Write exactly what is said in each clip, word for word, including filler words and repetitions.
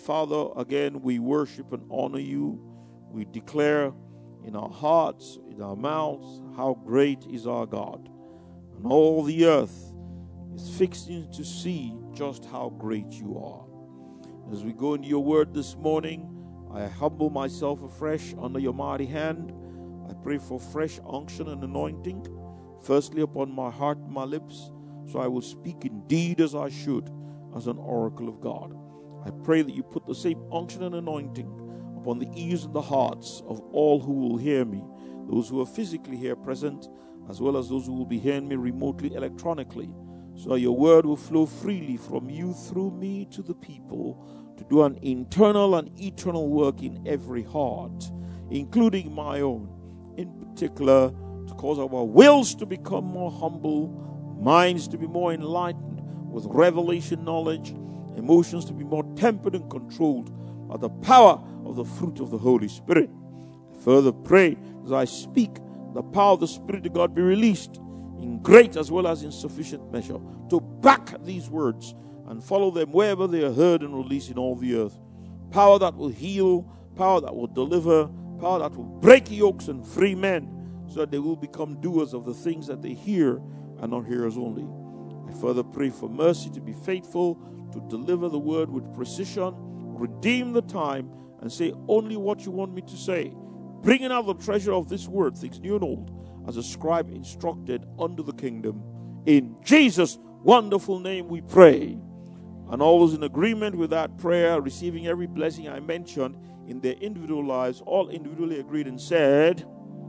Father, again, we worship and honor you. We declare in our hearts, in our mouths, how great is our God. And all the earth is fixing to see just how great you are. As we go into your word this morning, I humble myself afresh under your mighty hand. I pray for fresh unction and anointing, firstly upon my heart and my lips, so I will speak indeed as I should, as an oracle of God. I pray that you put the same unction and anointing upon the ears and the hearts of all who will hear me, those who are physically here present, as well as those who will be hearing me remotely, electronically, so that your word will flow freely from you through me to the people, to do an internal and eternal work in every heart, including my own, in particular, to cause our wills to become more humble, minds to be more enlightened with revelation knowledge, emotions to be more tempered and controlled by the power of the fruit of the Holy Spirit. I further pray as I speak, the power of the Spirit of God be released in great as well as in sufficient measure to back these words and follow them wherever they are heard and released in all the earth. Power that will heal, power that will deliver, power that will break yokes and free men, so that they will become doers of the things that they hear and not hearers only. I further pray for mercy to be faithful, to deliver the word with precision, redeem the time, and say only what you want me to say, bringing out the treasure of this word, things new and old, as a scribe instructed unto the kingdom. In Jesus' wonderful name we pray. And all those in agreement with that prayer, receiving every blessing I mentioned in their individual lives, all individually agreed and said,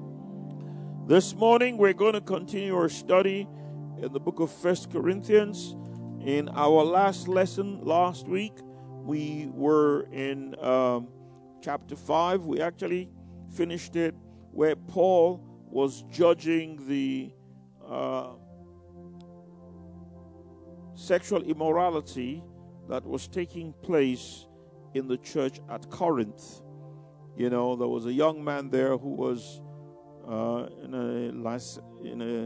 this morning we're going to continue our study in the book of First Corinthians. In our last lesson last week, we were in um, chapter five. We actually finished it where Paul was judging the uh, sexual immorality that was taking place in the church at Corinth. You know, there was a young man there who was uh, in a in a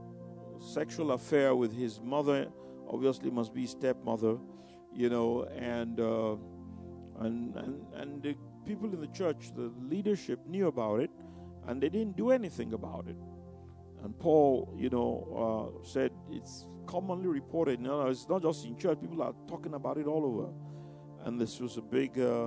sexual affair with his mother. Obviously, must be stepmother. You know, and uh, and and and the people in the church, the leadership, knew about it, and they didn't do anything about it. And Paul, you know, uh, said it's commonly reported. You know, it's not just in church; people are talking about it all over. And this was a big uh,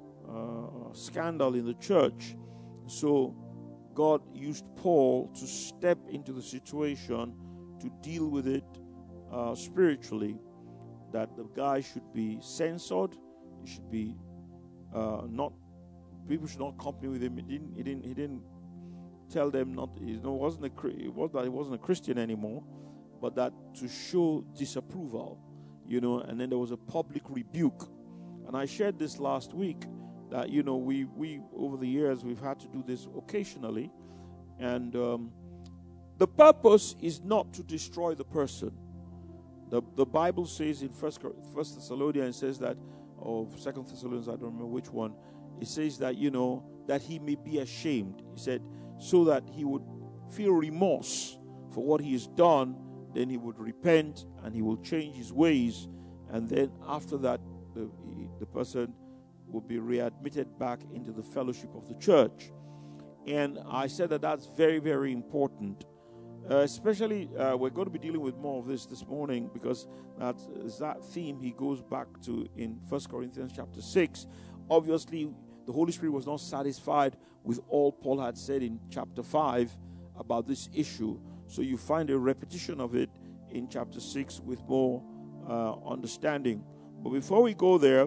uh, scandal in the church. So God used Paul to step into the situation to deal with it uh, spiritually. That the guy should be censored. He should be uh, not. People should not company with him. He didn't. He didn't. He didn't tell them not. You know, wasn't a. It was that he wasn't a Christian anymore, but that to show disapproval. You know, and then there was a public rebuke. And I shared this last week that, you know, we, we over the years, we've had to do this occasionally. And um, the purpose is not to destroy the person. The, the Bible says in First, First Thessalonians, it says that, or Second Thessalonians, I don't remember which one, it says that, you know, that he may be ashamed. He said, so that he would feel remorse for what he has done, then he would repent and he will change his ways. And then after that, The, the person will be readmitted back into the fellowship of the church. And I said that that's very, very important. Uh, especially, uh, we're going to be dealing with more of this this morning, because that's, that theme he goes back to in First Corinthians chapter six. Obviously, the Holy Spirit was not satisfied with all Paul had said in chapter five about this issue. So you find a repetition of it in chapter six with more uh, understanding. But before we go there,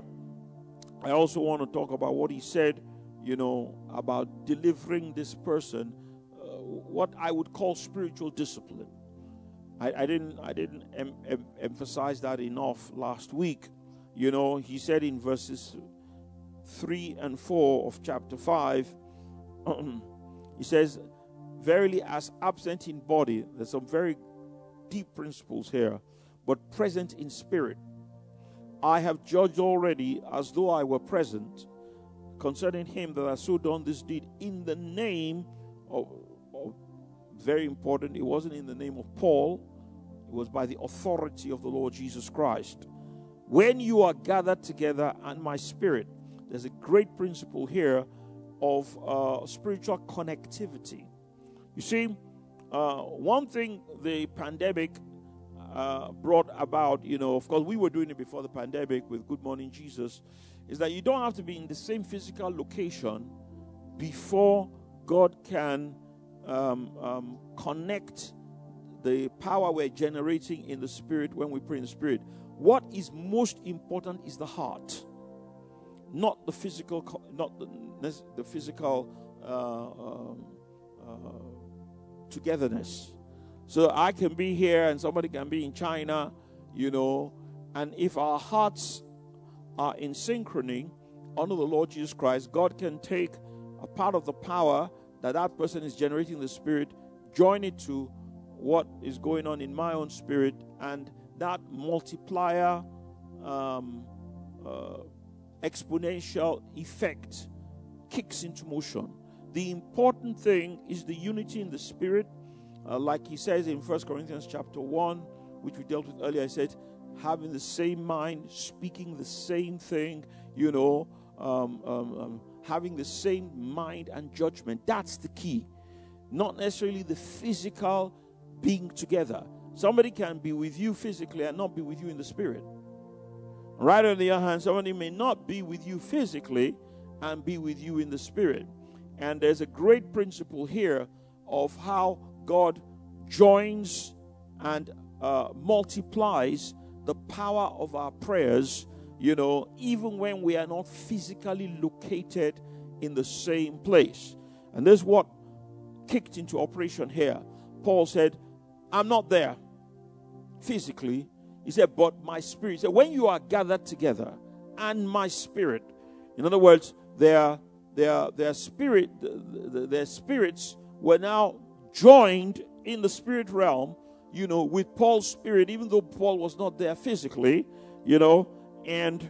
I also want to talk about what he said, you know, about delivering this person, uh, what I would call spiritual discipline. I, I didn't, I didn't em- em- emphasize that enough last week. You know, he said in verses three and four of chapter five, he says, verily as absent in body, there's some very deep principles here, but present in spirit. I have judged already as though I were present concerning him that has so done this deed in the name of, of, very important, it wasn't in the name of Paul, it was by the authority of the Lord Jesus Christ. when you are gathered together and my spirit. There's a great principle here of uh, spiritual connectivity. You see, uh, one thing the pandemic uh, brought about, you know, of course we were doing it before the pandemic with Good Morning Jesus, is that you don't have to be in the same physical location before God can um, um, connect the power we're generating in the spirit when we pray in the spirit. What is most important is the heart, not the physical, not the, the physical uh, um, uh, togetherness. So I can be here and somebody can be in China, you know, and if our hearts are in synchrony under the Lord Jesus Christ, God can take a part of the power that that person is generating in the spirit, join it to what is going on in my own spirit, and that multiplier um, uh, exponential effect kicks into motion. The important thing is the unity in the spirit, uh, like he says in First Corinthians chapter one, which we dealt with earlier. I said, having the same mind, speaking the same thing, you know, um, um, um, having the same mind and judgment. That's the key. Not necessarily the physical being together. Somebody can be with you physically and not be with you in the spirit. Right on the other hand, somebody may not be with you physically and be with you in the spirit. And there's a great principle here of how God joins and uh, multiplies the power of our prayers, you know, even when we are not physically located in the same place. And this is what kicked into operation here. Paul said, I'm not there physically. He said, but my spirit. He said, when you are gathered together and my spirit, in other words, their their their spirit, their spirits were now joined in the spirit realm, you know, with Paul's spirit, even though Paul was not there physically, you know, and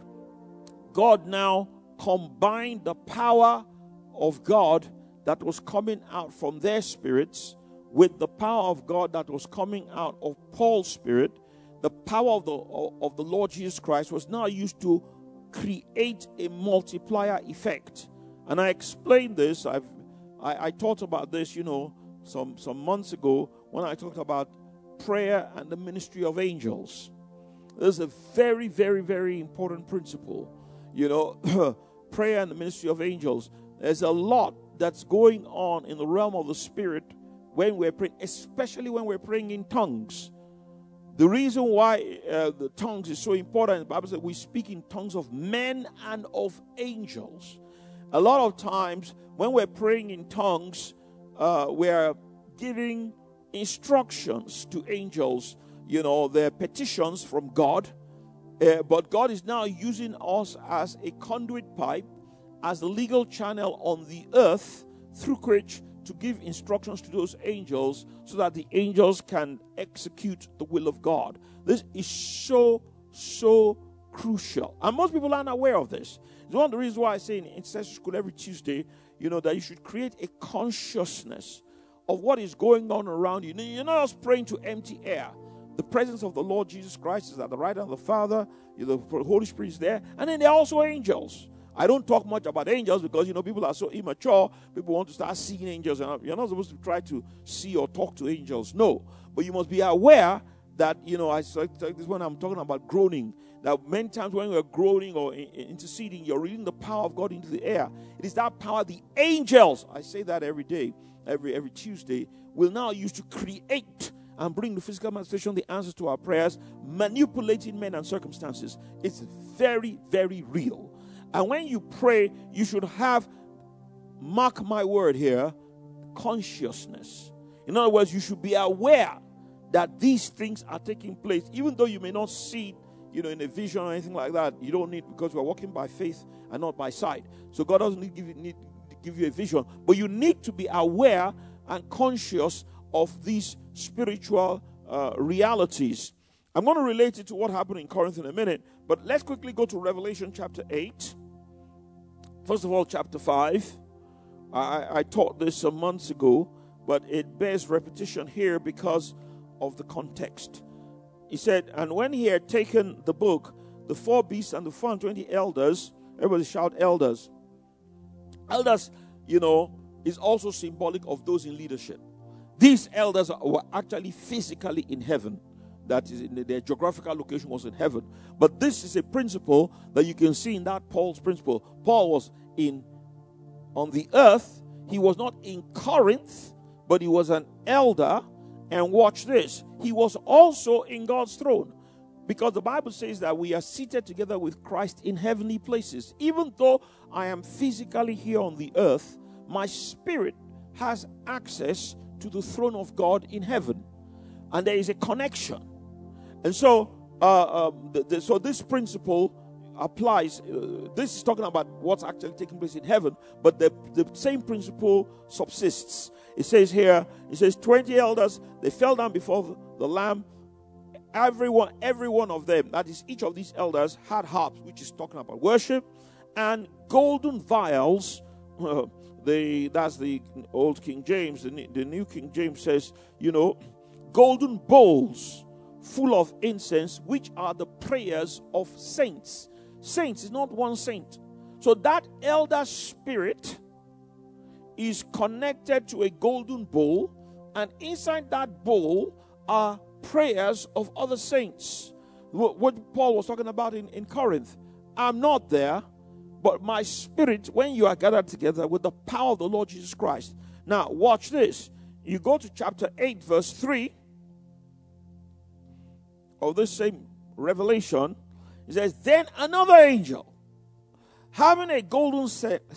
God now combined the power of God that was coming out from their spirits with the power of God that was coming out of Paul's spirit. The power of the of the Lord Jesus Christ was now used to create a multiplier effect. And I explained this. I've I, I talked about this, you know, some some months ago when I talked about prayer and the ministry of angels. There's a very, very, very important principle. You know, prayer and the ministry of angels. There's a lot that's going on in the realm of the spirit when we're praying, especially when we're praying in tongues. The reason why uh, the tongues is so important, the Bible says we speak in tongues of men and of angels. A lot of times when we're praying in tongues, uh, we're giving instructions to angels, you know, their petitions from God. Uh, but God is now using us as a conduit pipe, as the legal channel on the earth through which to give instructions to those angels so that the angels can execute the will of God. This is so, so crucial. And most people aren't aware of this. It's one of the reasons why I say in intercessory school every Tuesday, you know, that you should create a consciousness of what is going on around you. You're not just praying to empty air. The presence of the Lord Jesus Christ is at the right hand of the Father. You know, the Holy Spirit is there. And then there are also angels. I don't talk much about angels because, you know, people are so immature. People want to start seeing angels. And you're not supposed to try to see or talk to angels. No. But you must be aware that, you know, I said this when I'm talking about groaning, that many times when you're groaning or interceding, you're releasing the power of God into the air. It is that power the angels, I say that every day, every every Tuesday, will now use to create and bring the physical manifestation, the answers to our prayers, manipulating men and circumstances. It's very, very real. And when you pray, you should have, mark my word here, consciousness. In other words, you should be aware that these things are taking place, even though you may not see it, you know, in a vision or anything like that. You don't need, because we're walking by faith and not by sight. So God doesn't need to give you, need to give you a vision. But you need to be aware and conscious of these spiritual uh, realities. I'm going to relate it to what happened in Corinth in a minute, but let's quickly go to Revelation chapter eight. First of all, chapter five. I, I taught this some months ago, but it bears repetition here because of the context. He said, and when he had taken the book, the four beasts and the four and twenty elders. Everybody shout elders. Elders, you know, is also symbolic of those in leadership. These elders were actually physically in heaven. That is, in their geographical location was in heaven. But this is a principle that you can see in that Paul's principle. Paul was in on the earth. He was not in Corinth, but he was an elder. And watch this. He was also in God's throne. Because the Bible says that we are seated together with Christ in heavenly places. Even though I am physically here on the earth, my spirit has access to the throne of God in heaven. And there is a connection. And so, uh, um, the, the, so this principle applies. Uh, this is talking about what's actually taking place in heaven, but the, the same principle subsists. It says here, it says twenty elders, they fell down before the, the Lamb. Everyone, every one of them, that is each of these elders, had harps, which is talking about worship, and golden vials. Uh, the that's the old King James. The, the New King James says, you know, golden bowls full of incense, which are the prayers of saints. Saints is not one saint. So that elder spirit is connected to a golden bowl, and inside that bowl are prayers of other saints. What Paul was talking about in, in Corinth. I'm not there, but my spirit, when you are gathered together with the power of the Lord Jesus Christ. Now, watch this. You go to chapter eight, verse three of this same revelation. It says, then another angel, having a golden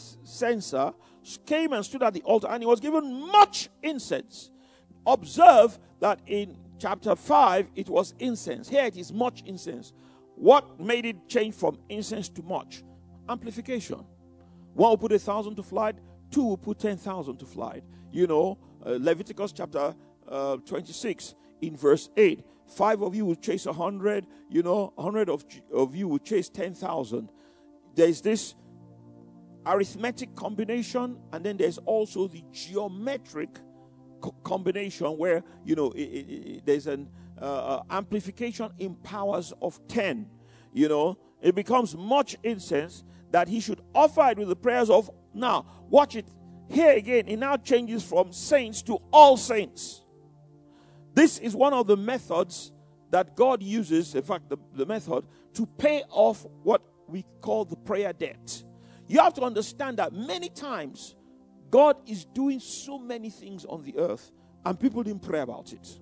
censer, came and stood at the altar, and he was given much incense. Observe that in chapter five, it was incense. Here it is much incense. What made it change from incense to much? Amplification. One will put a thousand to flight, two will put ten thousand to flight. You know, uh, Leviticus chapter uh, twenty-six in verse eight. Five of you will chase a hundred, you know, a hundred of, of you will chase ten thousand. There's this arithmetic combination, and then there's also the geometric co- combination where, you know, it, it, it, there's an uh, amplification in powers of ten. You know, it becomes much incense that he should offer it with the prayers of. Now, watch it. Here again, it now changes from saints to all saints. This is one of the methods that God uses, in fact, the, the method to pay off what we call the prayer debt. You have to understand that many times God is doing so many things on the earth and people didn't pray about it.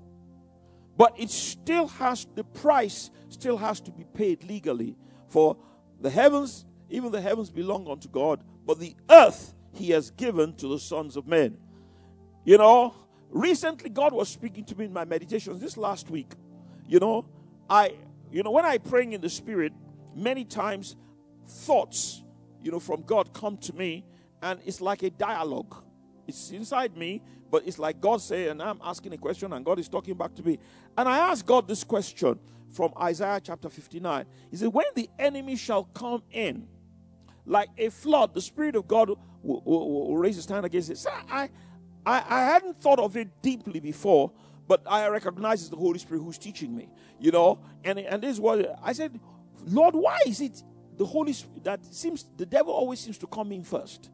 But it still has, the price still has to be paid legally. For the heavens, even the heavens belong unto God, but the earth he has given to the sons of men. You know, recently God was speaking to me in my meditations this last week. You know, I, you know, when I praying in the spirit, many times thoughts, you know, from God come to me, and it's like a dialogue. It's inside me, but it's like God saying, and I'm asking a question, and God is talking back to me. And I asked God this question from Isaiah chapter fifty-nine. He said, when the enemy shall come in like a flood, the Spirit of God will, will, will raise his hand against it. So I, I, I hadn't thought of it deeply before, but I recognize it's the Holy Spirit who's teaching me, you know. And, and this is what I said, Lord, why is it the Holy Spirit that seems, the devil always seems to come in first?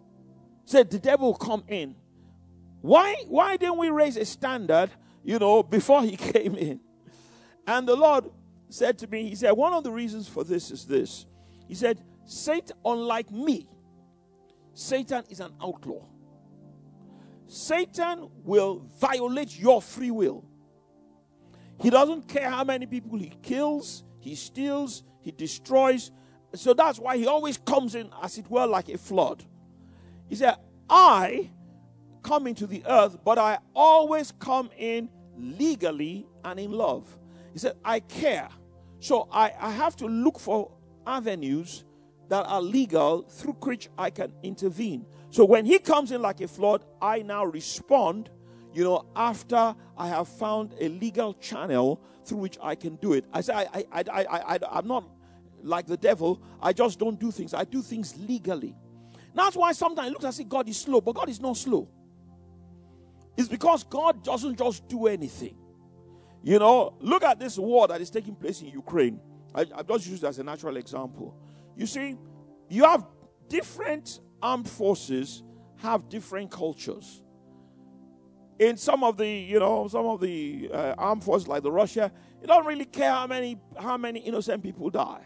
Said the devil will come in. Why, why didn't we raise a standard, you know, before he came in? And the Lord said to me, he said, one of the reasons for this is this. He said, Satan, unlike me, Satan is an outlaw. Satan will violate your free will. He doesn't care how many people he kills, he steals, he destroys. So that's why he always comes in, as it were, like a flood. He said, I come into the earth, but I always come in legally and in love. He said, I care. So I, I have to look for avenues that are legal through which I can intervene. So when he comes in like a flood, I now respond, you know, after I have found a legal channel through which I can do it. I say, I, I, I, I, I, I'm not like the devil. I just don't do things. I do things legally. That's why sometimes it looks as if God is slow, but God is not slow. It's because God doesn't just do anything. You know, look at this war that is taking place in Ukraine. I, I've just used it as a natural example. You see, you have different armed forces have different cultures. In some of the, you know, some of the uh, armed forces like the Russia, you don't really care how many how many innocent people die.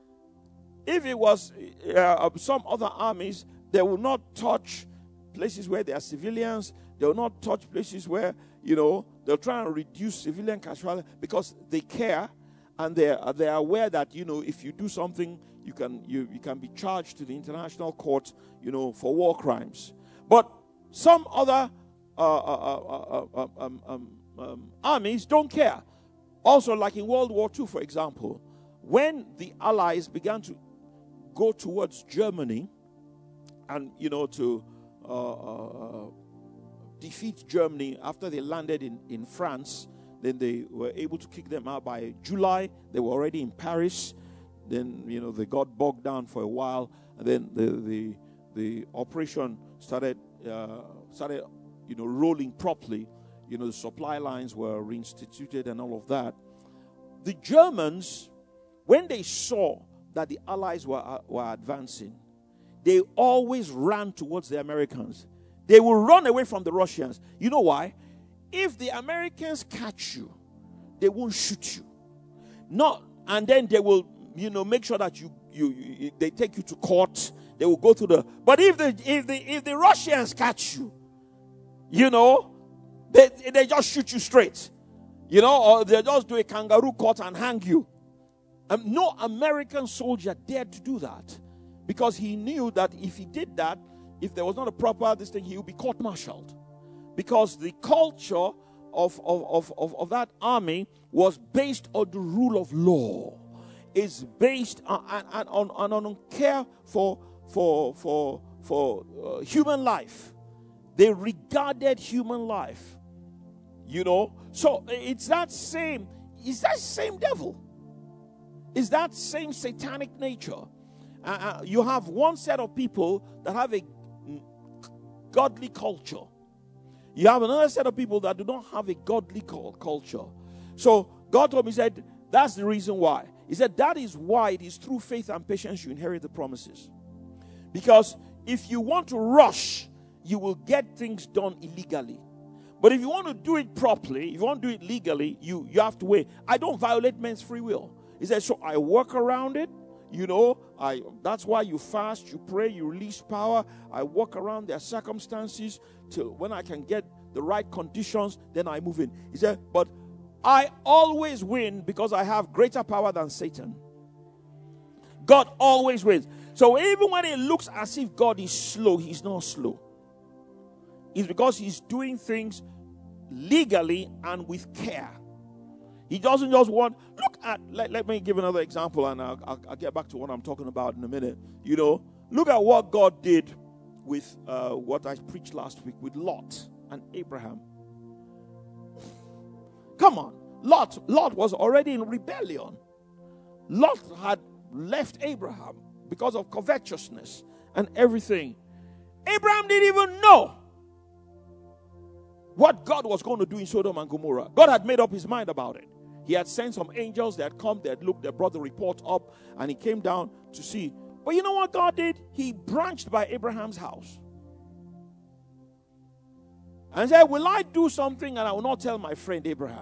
If it was uh, some other armies, they will not touch places where there are civilians. They will not touch places where, you know, they'll try and reduce civilian casualties because they care and they are they are aware that, you know, if you do something, you can you, you can be charged to the international court, you know, for war crimes. But some other uh, uh, uh, uh, um, um, um, armies don't care. Also, like in World War Two, for example, when the Allies began to go towards Germany and, you know, to uh, uh, defeat Germany after they landed in, in France, then they were able to kick them out by July. They were already in Paris. Then, you know, they got bogged down for a while. And then the the, the operation started, uh, started, you know, rolling properly. You know, the supply lines were reinstituted and all of that. The Germans, when they saw that the Allies were, uh, were advancing, they always ran towards the Americans. They will run away from the Russians. You know why? If the Americans catch you, they won't shoot you. Not, and then they will, you know, make sure that you, you, you they take you to court. They will go to the. But if the if the if the Russians catch you, you know, they they just shoot you straight, you know, or they just do a kangaroo court and hang you. Um, no American soldier dared to do that because he knew that if he did that, if there was not a proper this thing, he would be court-martialed. Because the culture of, of, of, of, of that army was based on the rule of law. It's based on, on, on, on, on care for, for, for, for uh, human life. They regarded human life. You know? So it's that same, it's that same devil. It's that same satanic nature. Uh, uh, you have one set of people that have a godly culture. You have another set of people that do not have a godly culture. So God told me, he said, that's the reason why. He said, that is why it is through faith and patience you inherit the promises. Because if you want to rush, you will get things done illegally. But if you want to do it properly, if you want to do it legally, you, you have to wait. I don't violate men's free will. He said, so I work around it. You know, I that's why you fast, you pray, you release power. I walk around their circumstances till when I can get the right conditions, then I move in. He said, but I always win because I have greater power than Satan. God always wins. So even when it looks as if God is slow, he's not slow. It's because he's doing things legally and with care. He doesn't just want, look at, let, let me give another example and I'll, I'll, I'll get back to what I'm talking about in a minute. You know, look at what God did with uh, what I preached last week with Lot and Abraham. Come on. Lot, Lot was already in rebellion. Lot had left Abraham because of covetousness and everything. Abraham didn't even know what God was going to do in Sodom and Gomorrah. God had made up his mind about it. He had sent some angels that had come, they had looked, they brought the report up, and he came down to see. But you know what God did? He branched by Abraham's house. And said, will I do something and I will not tell my friend Abraham?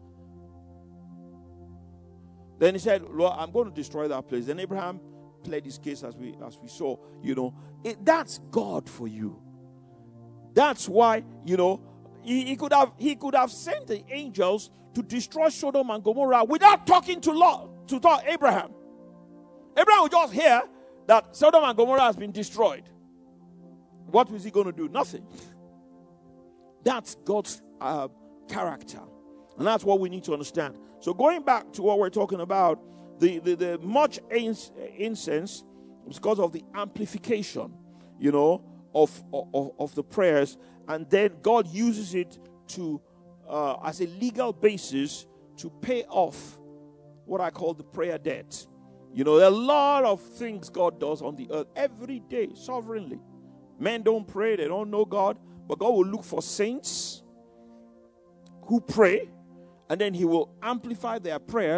Then he said, Lord, I'm going to destroy that place. Then Abraham played his case as we as we saw, you know. It, that's God for you. That's why, you know, he, he could have he could have sent the angels to destroy Sodom and Gomorrah without talking to Lot, to talk Abraham. Abraham would just hear that Sodom and Gomorrah has been destroyed. What was he going to do? Nothing. That's God's uh, character. And that's what we need to understand. So going back to what we're talking about, the, the, the much incense is because of the amplification, you know, of, of, of the prayers. And then God uses it to Uh, as a legal basis to pay off what I call the prayer debt. You know, there are a lot of things God does on the earth every day, sovereignly. Men don't pray, they don't know God, but God will look for saints who pray, and then he will amplify their prayers,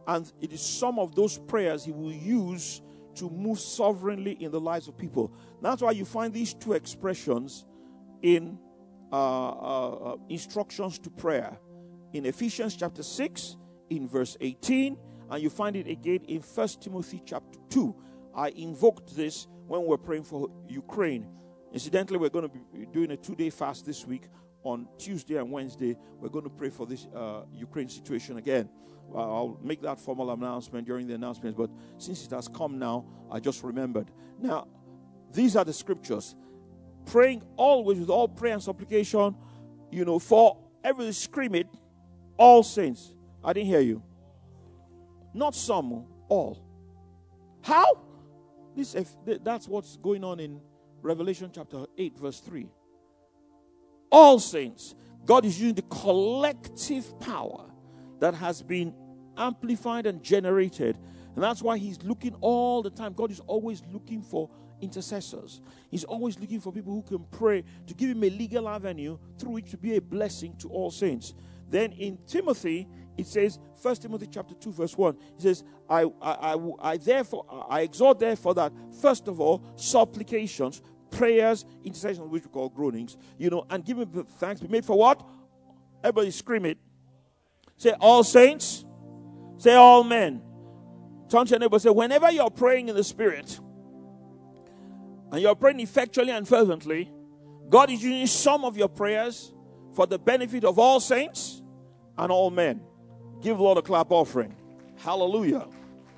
And it is some of those prayers he will use to move sovereignly in the lives of people. That's why you find these two expressions in uh, uh, instructions to prayer. In Ephesians chapter six, in verse eighteen, and you find it again in First Timothy chapter two. I invoked this when we were praying for Ukraine. Incidentally, we're going to be doing a two-day fast this week. On Tuesday and Wednesday, we're going to pray for this uh, Ukraine situation again. Uh, I'll make that formal announcement during the announcements, but since it has come now, I just remembered. Now, these are the scriptures. Praying always with all prayer and supplication, you know, for every scream it, all saints. I didn't hear you. Not some, all. How? This, that's what's going on in Revelation chapter eight, verse three. All saints. God is using the collective power that has been amplified and generated. And that's why he's looking all the time. God is always looking for intercessors. He's always looking for people who can pray to give him a legal avenue through which to be a blessing to all saints. Then in Timothy, it says, First Timothy chapter two, verse one, it says, I, I, I, I therefore, I exhort therefore that, first of all, supplications, prayers, intercessions, which we call groanings, you know, and giving thanks be made for what? Everybody scream it. Say all saints. Say all men. Turn to your neighbor, say, whenever you're praying in the Spirit, and you're praying effectually and fervently, God is using some of your prayers for the benefit of all saints and all men. Give the Lord a clap offering. Hallelujah.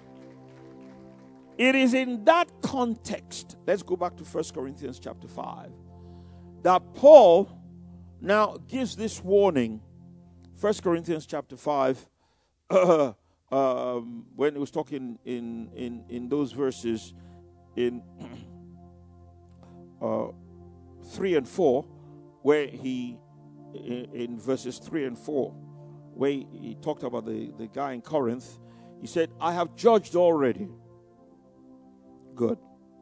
It is in that context, let's go back to First Corinthians chapter five, that Paul now gives this warning. First Corinthians chapter five, uh, um, when he was talking in, in, in those verses in uh, three and four, where he, in, in verses three and four, where he talked about the, the guy in Corinth, he said, I have judged already. Good.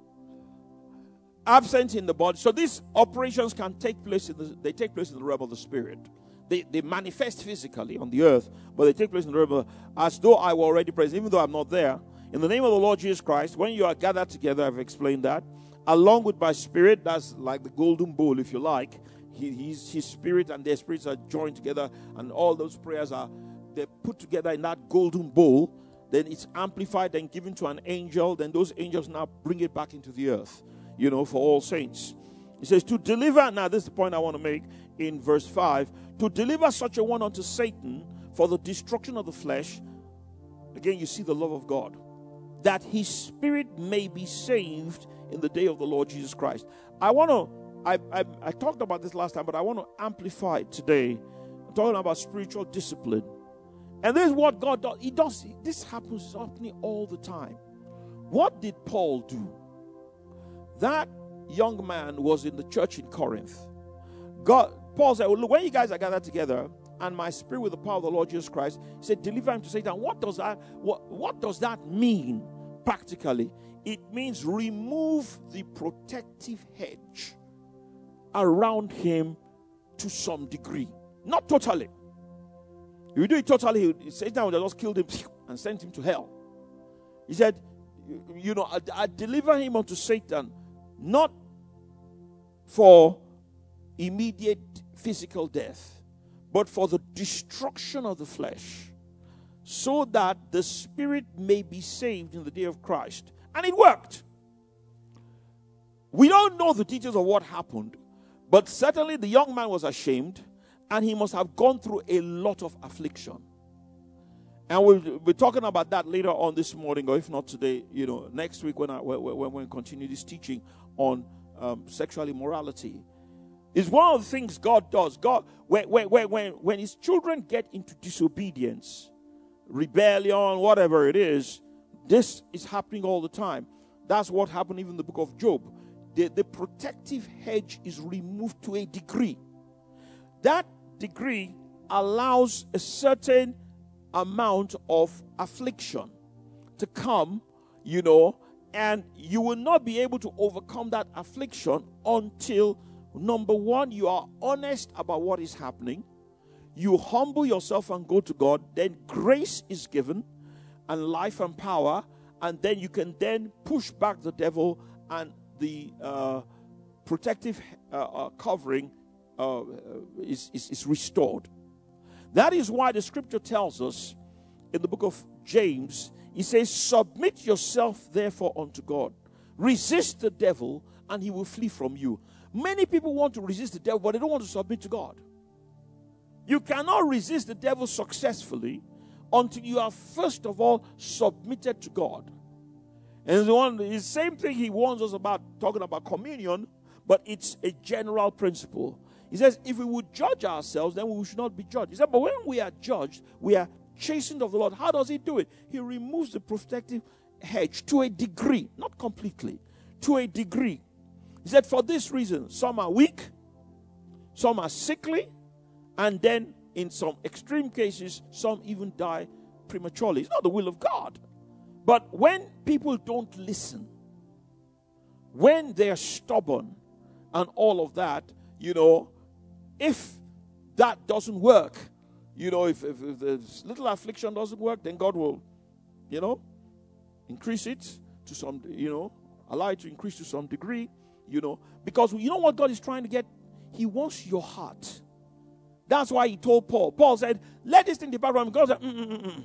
Absent in the body. So these operations can take place in the, they take place in the realm of the Spirit. They, they manifest physically on the earth, but they take place in the realm of, as though I were already present, even though I'm not there. In the name of the Lord Jesus Christ, when you are gathered together, I've explained that, along with my spirit, that's like the golden bowl, if you like. He, his, his spirit and their spirits are joined together, and all those prayers are they're put together in that golden bowl. Then it's amplified and given to an angel. Then those angels now bring it back into the earth, you know, for all saints. It says to deliver, now this is the point I want to make in verse five, to deliver such a one unto Satan for the destruction of the flesh. Again, you see the love of God, that his spirit may be saved in the day of the Lord Jesus Christ. I want to, I, I, I talked about this last time, but I want to amplify it today. I'm talking about spiritual discipline. And this is what God does. He does. This happens happening all the time. What did Paul do? That young man was in the church in Corinth. God, Paul said, well, look, when you guys are gathered together, and my spirit with the power of the Lord Jesus Christ, he said, deliver him to Satan. What does that, what, what does that mean practically? It means remove the protective hedge around him to some degree. Not totally. If you do it totally, Satan would have just killed him and sent him to hell. He said, you know, I, I deliver him unto Satan, not for immediate physical death, but for the destruction of the flesh, so that the spirit may be saved in the day of Christ. And it worked. We don't know the details of what happened, but certainly the young man was ashamed, and he must have gone through a lot of affliction. And we'll be talking about that later on this morning, or if not today, you know, next week when I when, when we continue this teaching on um, sexual immorality. It's one of the things God does. God, when, when, when, when his children get into disobedience, rebellion, whatever it is, this is happening all the time. That's what happened even in the book of Job. The, the protective hedge is removed to a degree. That degree allows a certain amount of affliction to come, you know, and you will not be able to overcome that affliction until, number one, you are honest about what is happening. You humble yourself and go to God. Then grace is given. and life and power, and then you can then push back the devil, and the uh, protective uh, uh, covering uh, is, is, is restored. That is why the scripture tells us in the book of James, he says, submit yourself therefore unto God. Resist the devil and he will flee from you. Many people want to resist the devil, but they don't want to submit to God. You cannot resist the devil successfully until you are first of all submitted to God. And the one, the same thing he warns us about, talking about communion, but it's a general principle. He says, if we would judge ourselves, then we should not be judged. He said, but when we are judged, we are chastened of the Lord. How does he do it? He removes the protective hedge to a degree, not completely, to a degree. He said, for this reason, some are weak, some are sickly, and then in some extreme cases, some even die prematurely. It's not the will of God. But when people don't listen, when they're stubborn and all of that, you know, if that doesn't work, you know, if, if, if the little affliction doesn't work, then God will, you know, increase it to some, you know, allow it to increase to some degree, you know, because you know what God is trying to get? He wants your heart. That's why he told Paul. Paul said, let this thing depart from me. God said, Mm-mm-mm.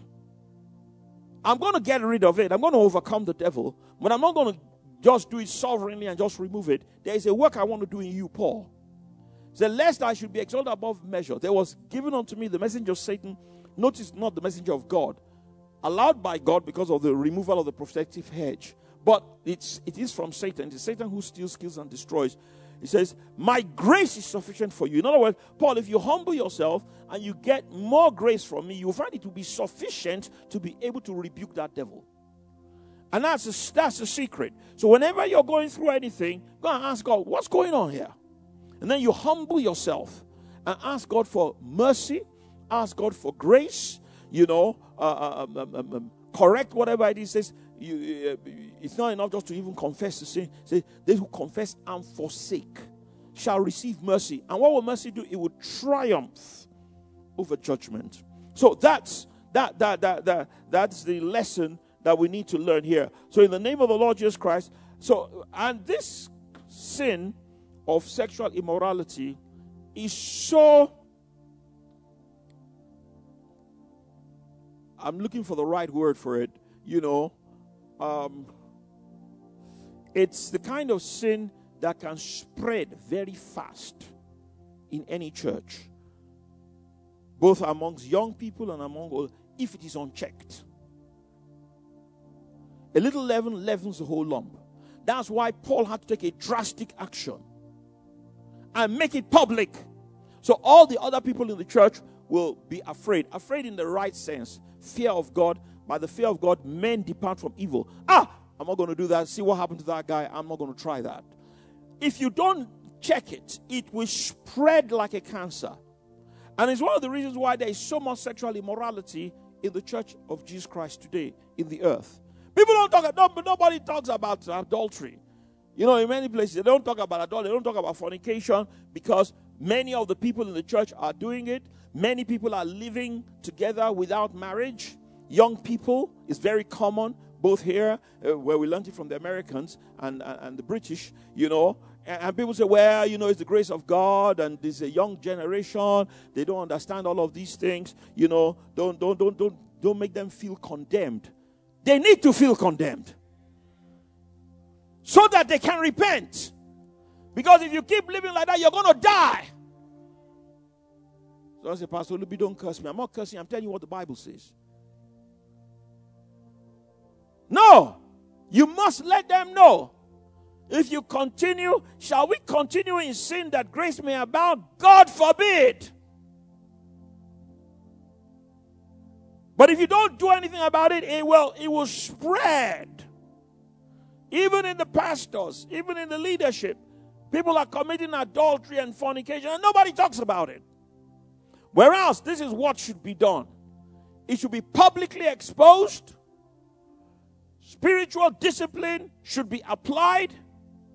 I'm going to get rid of it. I'm going to overcome the devil. But I'm not going to just do it sovereignly and just remove it. There is a work I want to do in you, Paul. He said, lest I should be exalted above measure. There was given unto me the messenger of Satan. Notice, not the messenger of God. Allowed by God because of the removal of the protective hedge. But it's, it is from Satan. It is Satan who steals, kills, and destroys. He says, my grace is sufficient for you. In other words, Paul, if you humble yourself and you get more grace from me, you'll find it to be sufficient to be able to rebuke that devil. And that's a, that's the secret. So whenever you're going through anything, go and ask God, what's going on here? And then you humble yourself and ask God for mercy, ask God for grace, you know, uh, um, um, um, um, correct whatever it is. Says, you, uh, it's not enough just to even confess the sin. Say, they who confess and forsake shall receive mercy. And what will mercy do? It will triumph over judgment. So that's that that that that that's the lesson that we need to learn here. So in the name of the Lord Jesus Christ. So and this sin of sexual immorality is so, I'm looking for the right word for it, you know, um, it's the kind of sin that can spread very fast in any church, both amongst young people and among old, if it is unchecked. A little leaven leavens the whole lump. That's why Paul had to take a drastic action and make it public. So all the other people in the church will be afraid. Afraid in the right sense. Fear of God. By the fear of God, men depart from evil. Ah, I'm not going to do that. See what happened to that guy. I'm not going to try that. If you don't check it, it will spread like a cancer. And it's one of the reasons why there is so much sexual immorality in the church of Jesus Christ today in the earth. People don't talk, no, nobody talks about adultery. You know, in many places, they don't talk about adultery, they don't talk about fornication, because many of the people in the church are doing it. Many people are living together without marriage. Young people, it's very common, both here, uh, where we learned it from the Americans and, and, and the British, you know. And, and people say, well, you know, it's the grace of God, and there's a young generation, they don't understand all of these things. You know, don't, don't, don't, don't, don't make them feel condemned. They need to feel condemned so that they can repent. Because if you keep living like that, you're going to die. So I say, Pastor Luby, don't curse me. I'm not cursing. I'm telling you what the Bible says. No. You must let them know. If you continue, shall we continue in sin that grace may abound? God forbid. But if you don't do anything about it, it will, it will spread. Even in the pastors, even in the leadership, people are committing adultery and fornication, and nobody talks about it. Whereas this is what should be done. It should be publicly exposed. Spiritual discipline should be applied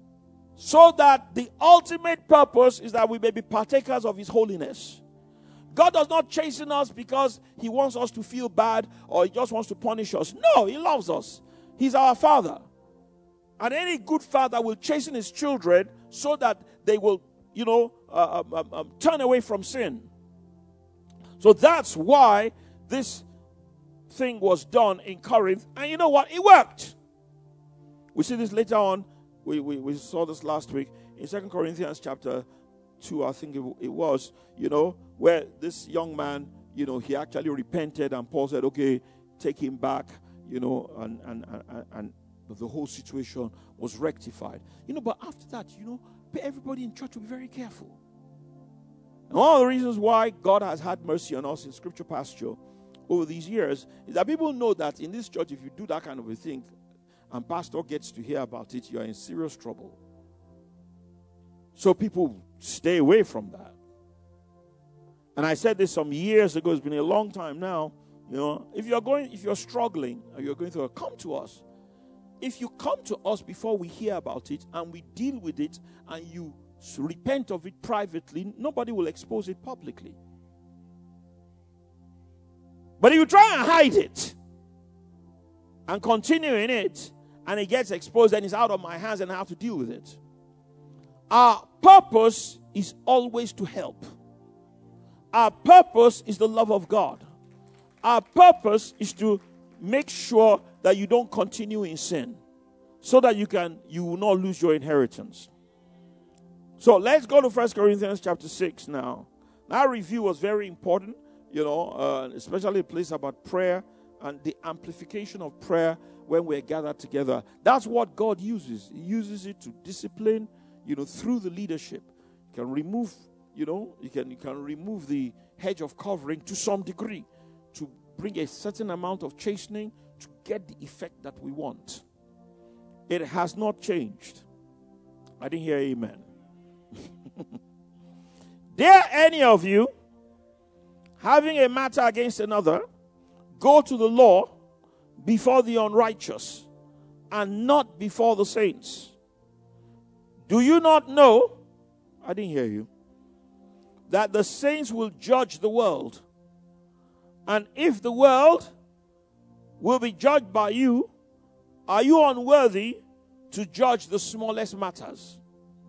so that the ultimate purpose is that we may be partakers of His holiness. God does not chasten us because he wants us to feel bad or he just wants to punish us. No, he loves us. He's our Father. And any good father will chasten his children so that they will, you know, uh, um, um, um, turn away from sin. So that's why this thing was done in Corinth. And you know what? It worked. We see this later on. We, we, we saw this last week in Second Corinthians chapter two, I think it, it was, you know, where this young man, you know, he actually repented and Paul said, okay, take him back, you know, and, and, and, and the whole situation was rectified. You know, but after that, you know, everybody in church will be very careful. And one of the reasons why God has had mercy on us in Scripture Pasture over these years is that people know that in this church, if you do that kind of a thing and pastor gets to hear about it, you are in serious trouble. So people stay away from that. And I said this some years ago, it's been a long time now. You know, if you're going, if you're struggling or you're going through a, come to us. If you come to us before we hear about it and we deal with it and you repent of it privately, nobody will expose it publicly. But if you try and hide it and continue in it and it gets exposed and it's out of my hands and I have to deal with it. Our purpose is always to help. Our purpose is the love of God. Our purpose is to make sure that you don't continue in sin so that you can you will not lose your inheritance. So let's go to First Corinthians chapter six now. That review was very important, you know, uh, especially a place about prayer and the amplification of prayer when we're gathered together. That's what God uses. He uses it to discipline, you know, through the leadership. You can remove, you know, you can you can remove the hedge of covering to some degree to bring a certain amount of chastening to get the effect that we want. It has not changed. I didn't hear amen. Dare any of you, having a matter against another, go to the law before the unrighteous and not before the saints? Do you not know, I didn't hear you, that the saints will judge the world? And if the world will be judged by you, are you unworthy to judge the smallest matters?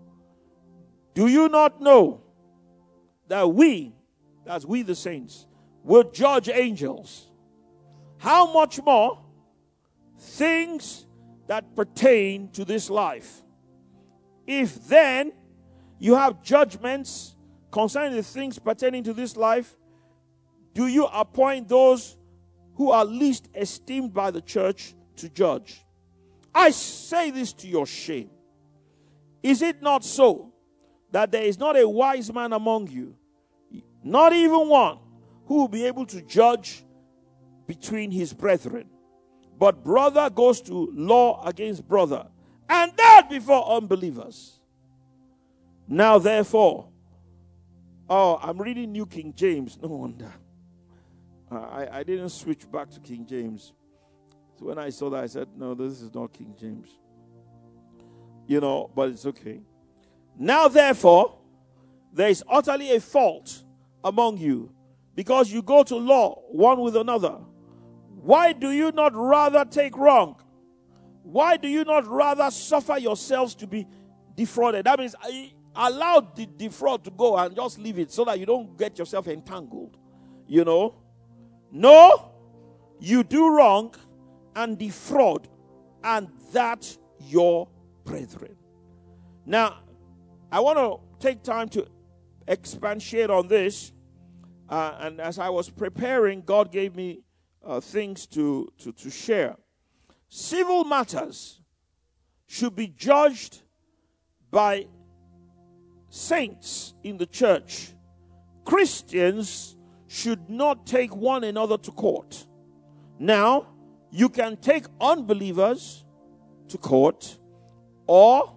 Do you not know that we, that's we the saints, will judge angels? How much more things that pertain to this life? If then you have judgments concerning the things pertaining to this life, do you appoint those who are least esteemed by the church to judge? I say this to your shame. Is it not so that there is not a wise man among you, not even one, who will be able to judge between his brethren? But brother goes to law against brother, and that before unbelievers. Now therefore, oh, I'm reading New King James, no wonder. I, I didn't switch back to King James. So when I saw that, I said, no, this is not King James. You know, but it's okay. Now, therefore, there is utterly a fault among you, because you go to law one with another. Why do you not rather take wrong? Why do you not rather suffer yourselves to be defrauded? That means allow the defraud to go and just leave it so that you don't get yourself entangled. You know? No, you do wrong and defraud, and that your brethren. Now, I want to take time to expatiate on this. Uh, and as I was preparing, God gave me uh, things to, to, to share. Civil matters should be judged by saints in the church. Christians should not take one another to court. Now, you can take unbelievers to court or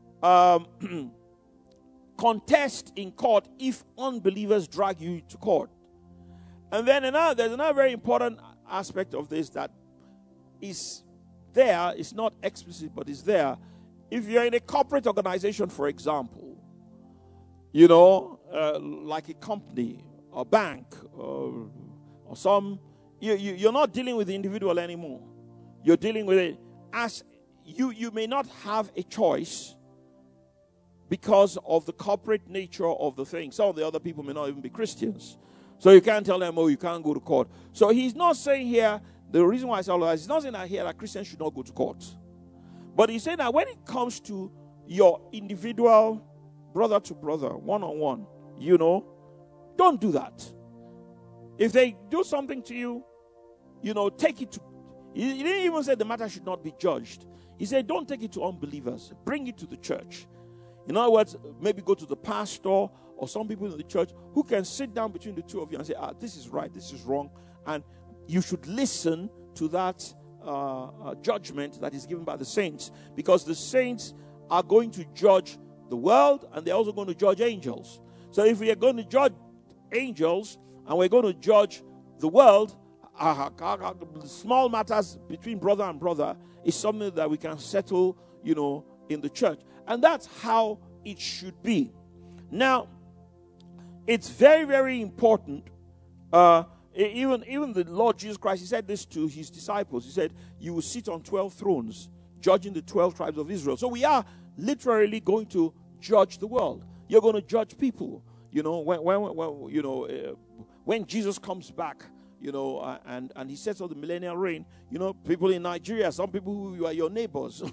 um, contest in court if unbelievers drag you to court. And then another, there's another very important aspect of this that is there. It's not explicit, but it's there. If you're in a corporate organization, for example, you know, uh, like a company a bank or, or some, you, you, you're not dealing with the individual anymore. You're dealing with it as you, you may not have a choice because of the corporate nature of the thing. Some of the other people may not even be Christians. So you can't tell them, oh, you can't go to court. So he's not saying here, the reason why I say all of that, he's not saying that here that Christians should not go to court. But he's saying that when it comes to your individual, brother to brother, one-on-one, you know, don't do that. If they do something to you, you know, take it to, he didn't even say the matter should not be judged. He said, don't take it to unbelievers. Bring it to the church. In other words, maybe go to the pastor or some people in the church who can sit down between the two of you and say, ah, this is right, this is wrong. And you should listen to that uh, uh, judgment that is given by the saints, because the saints are going to judge the world and they're also going to judge angels. So if we are going to judge angels and we're going to judge the world, uh, uh, uh, small matters between brother and brother is something that we can settle, you know, in the church. And that's how it should be. Now, it's very, very important. Uh, even, even the Lord Jesus Christ, he said this to his disciples. He said, you will sit on twelve thrones, judging the twelve tribes of Israel. So we are literally going to judge the world. You're going to judge people. You know, when, when, when you know, uh, when Jesus comes back, you know, uh, and, and he sets up the millennial reign, you know, people in Nigeria, some people who are your neighbors,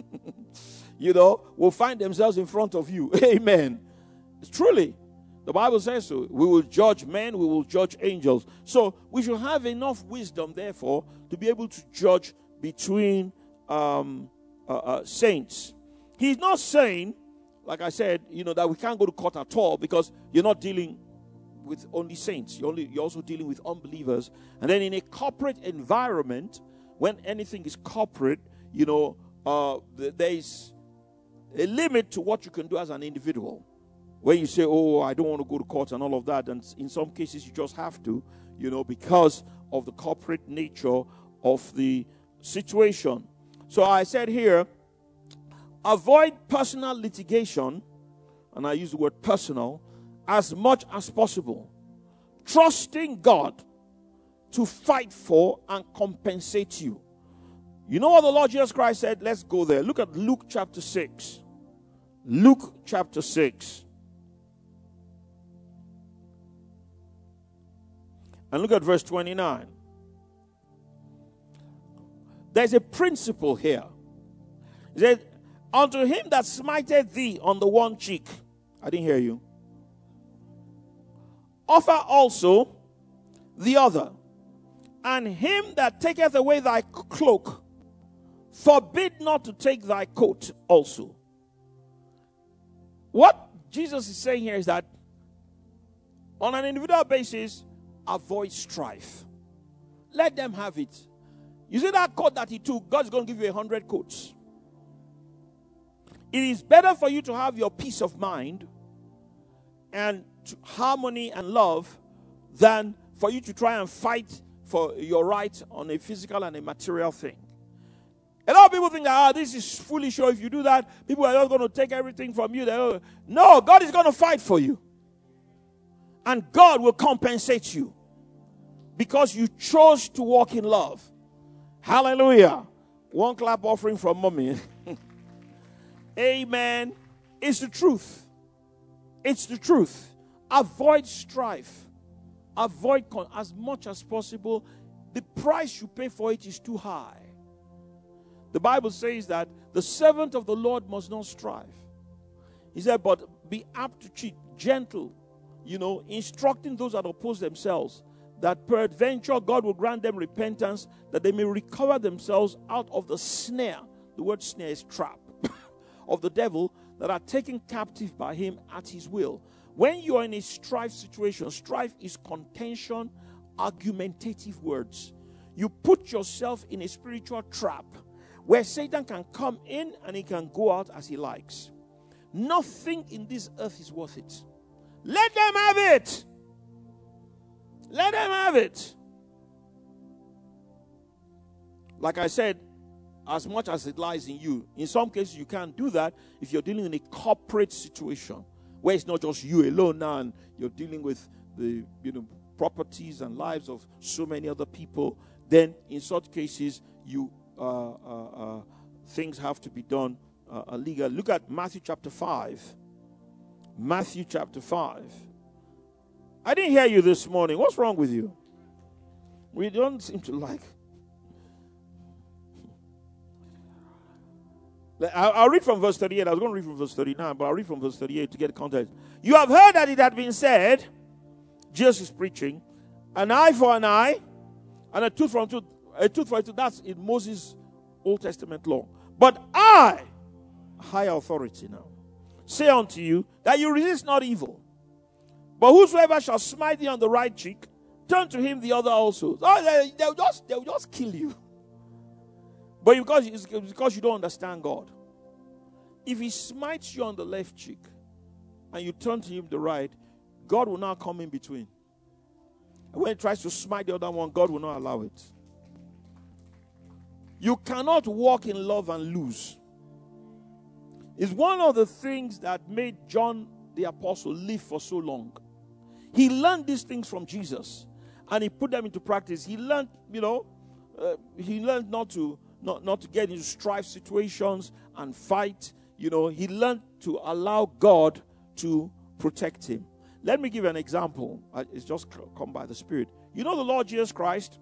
you know, will find themselves in front of you. Amen. It's truly, the Bible says so. We will judge men, we will judge angels. So we should have enough wisdom, therefore, to be able to judge between um, uh, uh, saints. He's not saying, like I said, you know, that we can't go to court at all, because you're not dealing with only saints. You're, only, you're also dealing with unbelievers. And then in a corporate environment, when anything is corporate, you know, uh, there is a limit to what you can do as an individual. When you say, oh, I don't want to go to court and all of that, and in some cases you just have to, you know, because of the corporate nature of the situation. So I said here, avoid personal litigation, and I use the word personal, as much as possible, trusting God to fight for and compensate you. You know what the Lord Jesus Christ said? Let's go there. Look at Luke chapter six. Luke chapter six. And look at verse twenty-nine. There's a principle here. He said, unto him that smiteth thee on the one cheek. I didn't hear you. Offer also the other. And him that taketh away thy cloak, forbid not to take thy coat also. What Jesus is saying here is that on an individual basis, avoid strife. Let them have it. You see that coat that he took, God's going to give you a hundred coats. It is better for you to have your peace of mind and harmony and love than for you to try and fight for your right on a physical and a material thing. A lot of people think that, ah, this is foolish, or if you do that, people are not going to take everything from you. No, God is going to fight for you. And God will compensate you because you chose to walk in love. Hallelujah. One clap offering from mommy. Amen. It's the truth. It's the truth. Avoid strife. Avoid con- as much as possible. The price you pay for it is too high. The Bible says that the servant of the Lord must not strive. He said, but be apt to cheat, gentle, you know, instructing those that oppose themselves, that peradventure God will grant them repentance, that they may recover themselves out of the snare. The word snare is trap of the devil, that are taken captive by him at his will. When you are in a strife situation, strife is contention, argumentative words. You put yourself in a spiritual trap where Satan can come in and he can go out as he likes. Nothing in this earth is worth it. Let them have it. Let them have it. Like I said, as much as it lies in you. In some cases, you can't do that if you're dealing in a corporate situation where it's not just you alone now and you're dealing with the you know properties and lives of so many other people, then in such cases you uh, uh, uh, things have to be done uh, legal. Look at Matthew chapter five. Matthew chapter five. I didn't hear you this morning. What's wrong with you? We don't seem to like. I'll read from verse thirty-eight. I was going to read from verse thirty-nine, but I'll read from verse thirty-eight to get context. You have heard that it had been said, Jesus is preaching, an eye for an eye, and a tooth for a tooth. A tooth for a tooth. That's in Moses' Old Testament law. But I, higher authority now, say unto you that you resist not evil. But whosoever shall smite thee on the right cheek, turn to him the other also. Oh, they, they'll just they'll just kill you. But because it's because you don't understand God. If he smites you on the left cheek and you turn to him the right, God will not come in between. And when he tries to smite the other one, God will not allow it. You cannot walk in love and lose. It's one of the things that made John the Apostle live for so long. He learned these things from Jesus and he put them into practice. He learned, you know, uh, he learned not to Not, not to get into strife situations and fight. You know, he learned to allow God to protect him. Let me give an example. It's just come by the Spirit. You know the Lord Jesus Christ?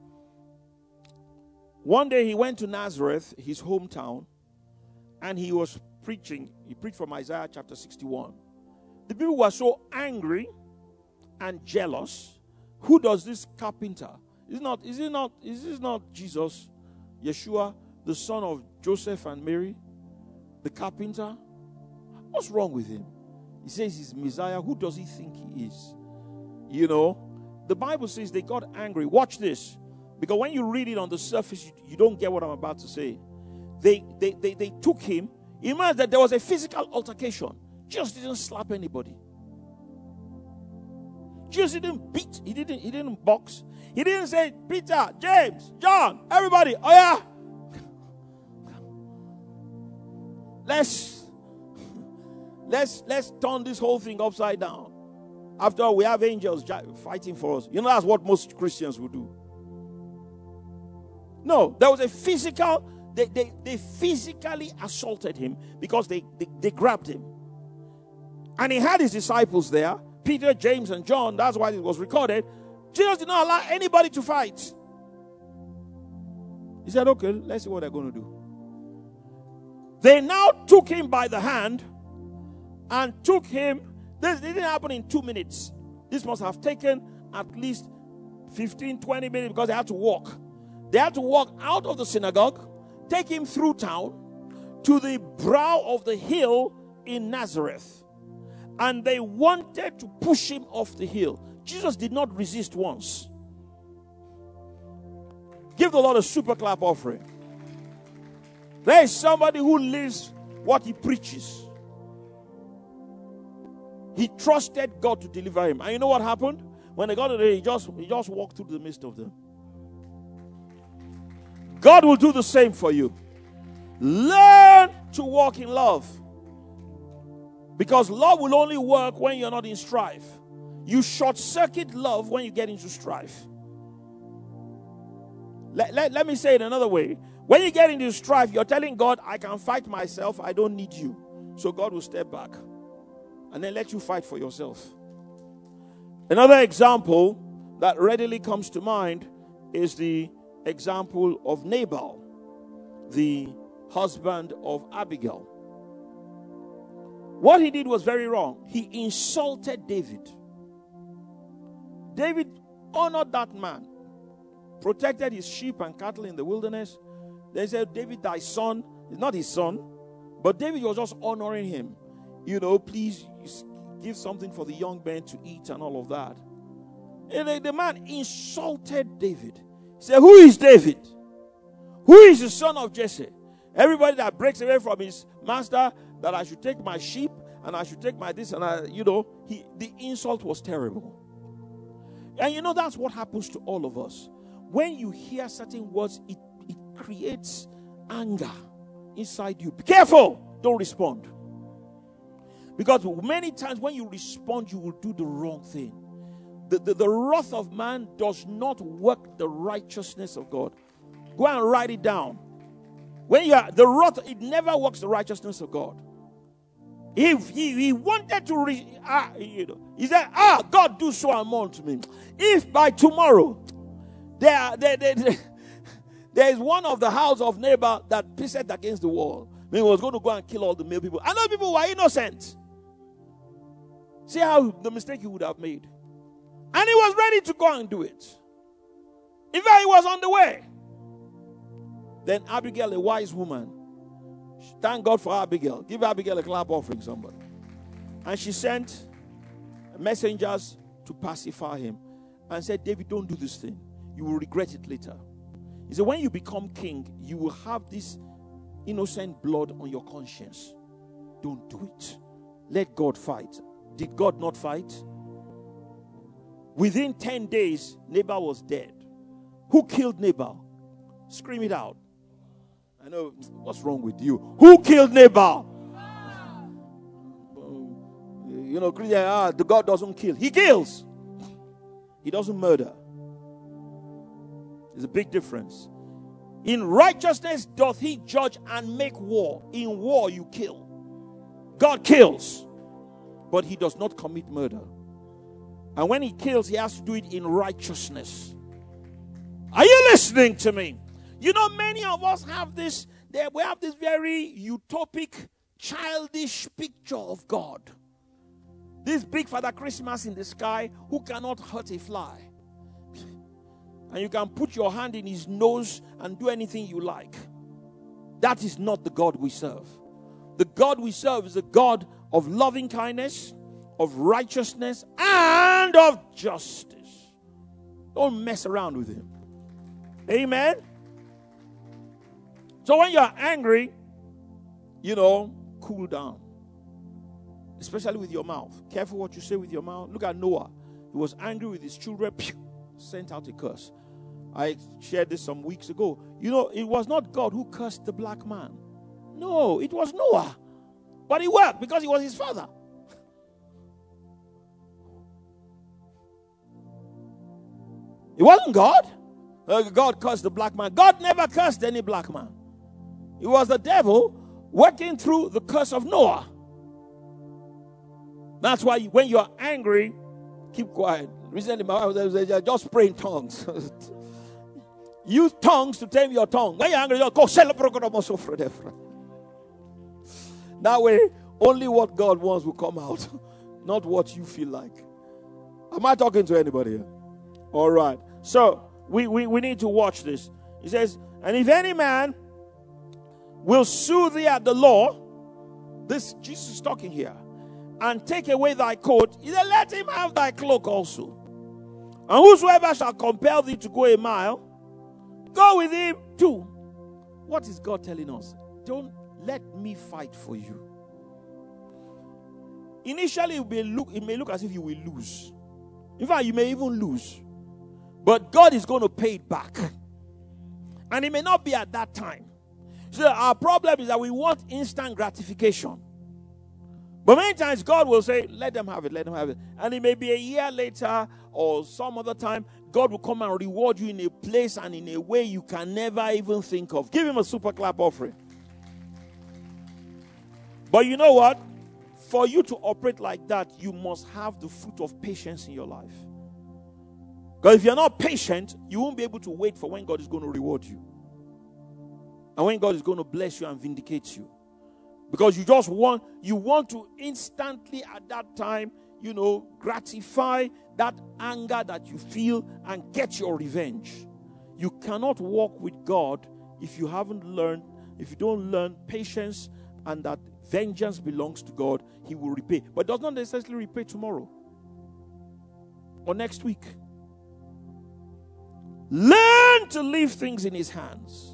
One day he went to Nazareth, his hometown, and he was preaching. He preached from Isaiah chapter sixty-one. The people were so angry and jealous. Who does this carpenter? Is it not, is it not, is this not Jesus, Yeshua, the son of Joseph and Mary, the carpenter? What's wrong with him? He says he's Messiah. Who does he think he is? You know, the Bible says they got angry. Watch this. Because when you read it on the surface, you, you don't get what I'm about to say. They, they, they, they took him. Imagine that there was a physical altercation. Jesus didn't slap anybody. Jesus didn't beat. He didn't, he didn't box. He didn't say, Peter, James, John, everybody, oh yeah. Let's, let's, let's turn this whole thing upside down. After all, we have angels fighting for us. You know, that's what most Christians will do. No, there was a physical, they, they, they physically assaulted him because they, they, they grabbed him. And he had his disciples there, Peter, James, and John. That's why it was recorded. Jesus did not allow anybody to fight. He said, okay, let's see what they're going to do. They now took him by the hand and took him. This didn't happen in two minutes. This must have taken at least fifteen, twenty minutes because they had to walk. They had to walk out of the synagogue, take him through town to the brow of the hill in Nazareth. And they wanted to push him off the hill. Jesus did not resist once. Give the Lord a super clap offering. There is somebody who lives what he preaches. He trusted God to deliver him. And you know what happened? When they got there, he just, he just walked through the midst of them. God will do the same for you. Learn to walk in love. Because love will only work when you're not in strife. You short-circuit love when you get into strife. Let, let, let me say it another way. When you get into strife, you're telling God, I can fight myself. I don't need you. So God will step back and then let you fight for yourself. Another example that readily comes to mind is the example of Nabal, the husband of Abigail. What he did was very wrong. He insulted David. David honored that man, protected his sheep and cattle in the wilderness. They said, David, thy son, is not his son, but David was just honoring him. You know, please give something for the young men to eat and all of that. And the man insulted David. He said, who is David? Who is the son of Jesse? Everybody that breaks away from his master, that I should take my sheep and I should take my this and I, you know, he, the insult was terrible. And you know, that's what happens to all of us. When you hear certain words, it, it creates anger inside you. Be careful. Don't respond. Because many times when you respond, you will do the wrong thing. the, the, the wrath of man does not work the righteousness of God. Go and write it down. When you are the wrath, it never works the righteousness of God. If he, he wanted to, re, ah, you know, he said, ah, God do so and more to me. If by tomorrow there, there, there, there, there is one of the house of neighbor that pissed against the wall, I mean, he was going to go and kill all the male people. I know people who are innocent. See how the mistake he would have made. And he was ready to go and do it. In fact, he was on the way. Then Abigail, a wise woman, thank God for Abigail. Give Abigail a clap offering, somebody. And she sent messengers to pacify him and said, David, don't do this thing. You will regret it later. He said, when you become king, you will have this innocent blood on your conscience. Don't do it. Let God fight. Did God not fight? Within ten days, Nabal was dead. Who killed Nabal? Scream it out. I know, what's wrong with you? Who killed Nabal? You know, Christian, ah, the God doesn't kill. He kills. He doesn't murder. There's a big difference. In righteousness doth he judge and make war. In war you kill. God kills. But he does not commit murder. And when he kills, he has to do it in righteousness. Are you listening to me? You know, many of us have this, we have this very utopic, childish picture of God. This big Father Christmas in the sky who cannot hurt a fly. And you can put your hand in his nose and do anything you like. That is not the God we serve. The God we serve is a God of loving kindness, of righteousness, and of justice. Don't mess around with him. Amen. So when you're angry, you know, cool down. Especially with your mouth. Careful what you say with your mouth. Look at Noah. He was angry with his children. Pew, sent out a curse. I shared this some weeks ago. You know, it was not God who cursed the black man. No, it was Noah. But it worked because he was his father. It wasn't God. Uh, God cursed the black man. God never cursed any black man. It was the devil working through the curse of Noah. That's why when you're angry, keep quiet. Recently, my wife said, just pray in tongues. Use tongues to tame your tongue. When you're angry, you go. That way, only what God wants will come out, not what you feel like. Am I talking to anybody here? All right. So, we, we, we need to watch this. He says, and if any man will sue thee at the law, this Jesus is talking here, and take away thy coat, he said, let him have thy cloak also. And whosoever shall compel thee to go a mile, go with him too. What is God telling us? Don't let me fight for you. Initially, it may look, it may look as if you will lose. In fact, you may even lose. But God is going to pay it back. And it may not be at that time. So our problem is that we want instant gratification. But many times God will say, let them have it, let them have it. And it may be a year later or some other time, God will come and reward you in a place and in a way you can never even think of. Give him a super clap offering. But you know what? For you to operate like that, you must have the fruit of patience in your life. Because if you're not patient, you won't be able to wait for when God is going to reward you. And when God is going to bless you and vindicate you. Because you just want, you want to instantly at that time, you know, gratify that anger that you feel and get your revenge. You cannot walk with God if you haven't learned, if you don't learn patience and that vengeance belongs to God, he will repay. But does not necessarily repay tomorrow or next week. Learn to leave things in his hands.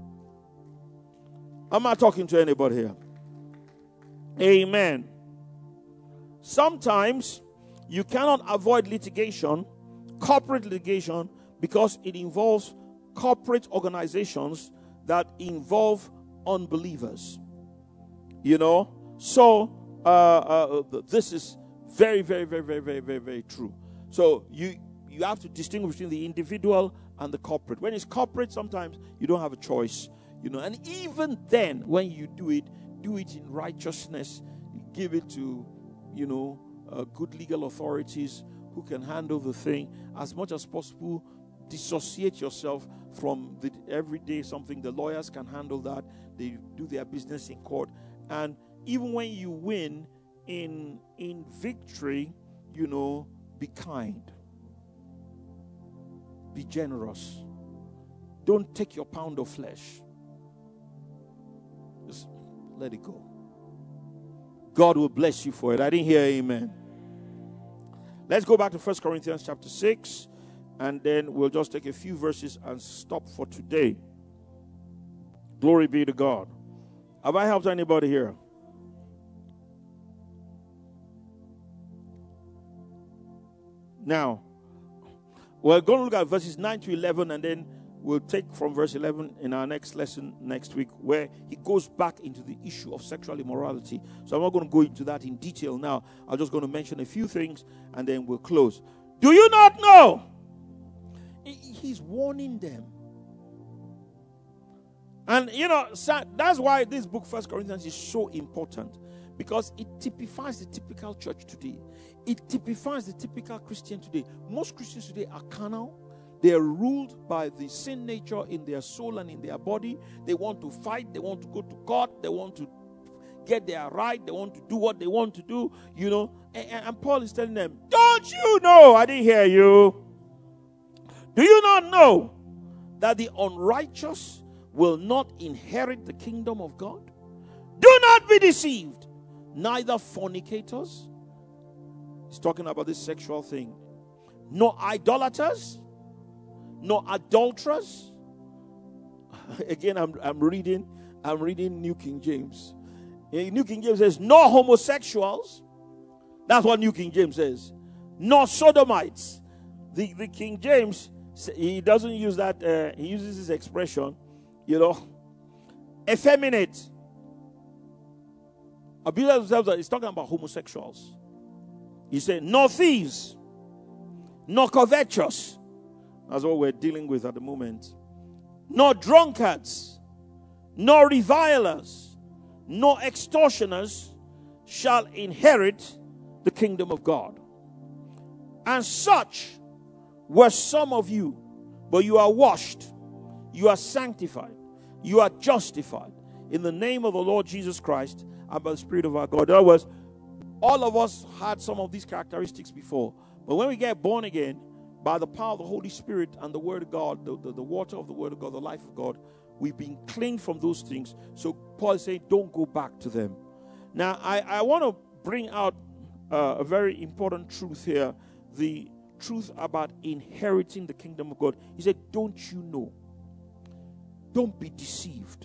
I'm not talking to anybody here. Amen. Sometimes you cannot avoid litigation, corporate litigation, because it involves corporate organizations that involve unbelievers. You know, so uh, uh, this is very, very, very, very, very, very, very true. So you you have to distinguish between the individual and the corporate. When it's corporate, sometimes you don't have a choice, you know. And even then, when you do it, do it in righteousness. Give it to, you know, uh, good legal authorities who can handle the thing as much as possible. Dissociate yourself from the everyday something. The lawyers can handle that. They do their business in court. And even when you win in in victory, you know, be kind. Be generous. Don't take your pound of flesh. Just let it go. God will bless you for it. I didn't hear amen. Let's go back to First Corinthians chapter six, and then we'll just take a few verses and stop for today. Glory be to God. Have I helped anybody here? Now, we're going to look at verses nine to eleven, and then we'll take from verse eleven in our next lesson next week, where he goes back into the issue of sexual immorality. So I'm not going to go into that in detail now. I'm just going to mention a few things, and then we'll close. Do you not know? He's warning them. And, you know, that's why this book, First Corinthians, is so important. Because it typifies the typical church today. It typifies the typical Christian today. Most Christians today are carnal. They are ruled by the sin nature in their soul and in their body. They want to fight. They want to go to court. They want to get their right. They want to do what they want to do, you know. And, and Paul is telling them, don't you know? I didn't hear you. Do you not know that the unrighteous will not inherit the kingdom of God? Do not be deceived. Neither fornicators. He's talking about this sexual thing. Nor idolaters. Nor adulterers. Again, I'm, I'm reading, I'm reading New King James. New King James says, nor homosexuals. That's what New King James says. Nor sodomites. The, the King James, he doesn't use that, uh, he uses this expression, you know, effeminate. Abusers themselves, he's talking about homosexuals. He said, nor thieves, nor covetous. That's what we're dealing with at the moment. Nor drunkards, nor revilers, nor extortioners shall inherit the kingdom of God. And such were some of you, but you are washed, you are sanctified, you are justified in the name of the Lord Jesus Christ and by the Spirit of our God. In other words, all of us had some of these characteristics before. But when we get born again, by the power of the Holy Spirit and the Word of God, the, the, the water of the Word of God, the life of God, we've been cleaned from those things. So Paul is saying, don't go back to them. Now, I, I want to bring out uh, a very important truth here. The truth about inheriting the kingdom of God. He said, don't you know? Don't be deceived.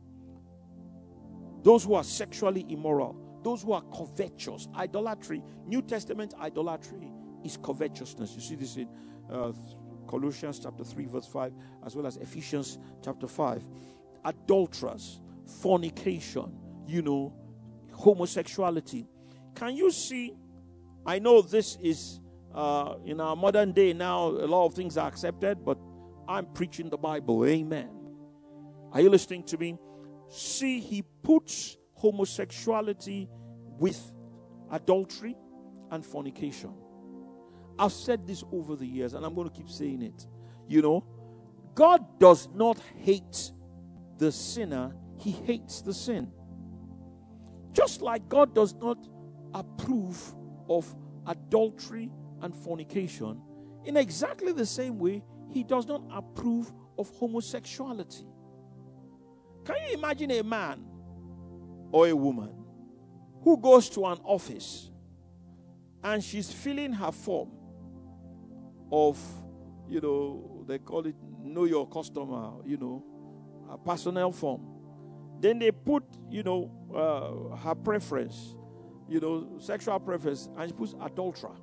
Those who are sexually immoral, those who are covetous, idolatry, New Testament idolatry is covetousness. You see this in uh, Colossians chapter three verse five, as well as Ephesians chapter five. Adulterers, fornication, you know, homosexuality. Can you see? I know this is uh, in our modern day now, a lot of things are accepted, but I'm preaching the Bible. Amen. Are you listening to me? See, he puts homosexuality with adultery and fornication. I've said this over the years, and I'm going to keep saying it. You know, God does not hate the sinner, he hates the sin. Just like God does not approve of adultery and fornication, in exactly the same way, he does not approve of homosexuality. Can you imagine a man or a woman who goes to an office and she's filling her form of, you know, they call it know your customer, you know, a personnel form. Then they put, you know, uh, her preference, you know, sexual preference, and she puts adulterer.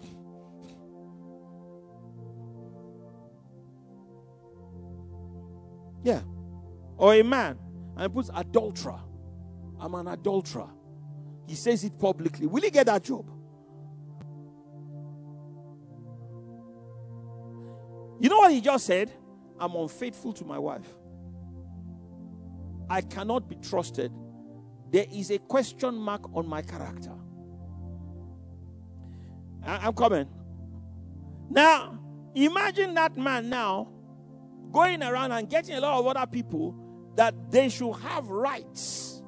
Yeah. Or a man, and he puts adulterer. I'm an adulterer. He says it publicly. Will he get that job? You know what he just said? I'm unfaithful to my wife. I cannot be trusted. There is a question mark on my character. I'm coming. Now, imagine that man now going around and getting a lot of other people that they should have rights.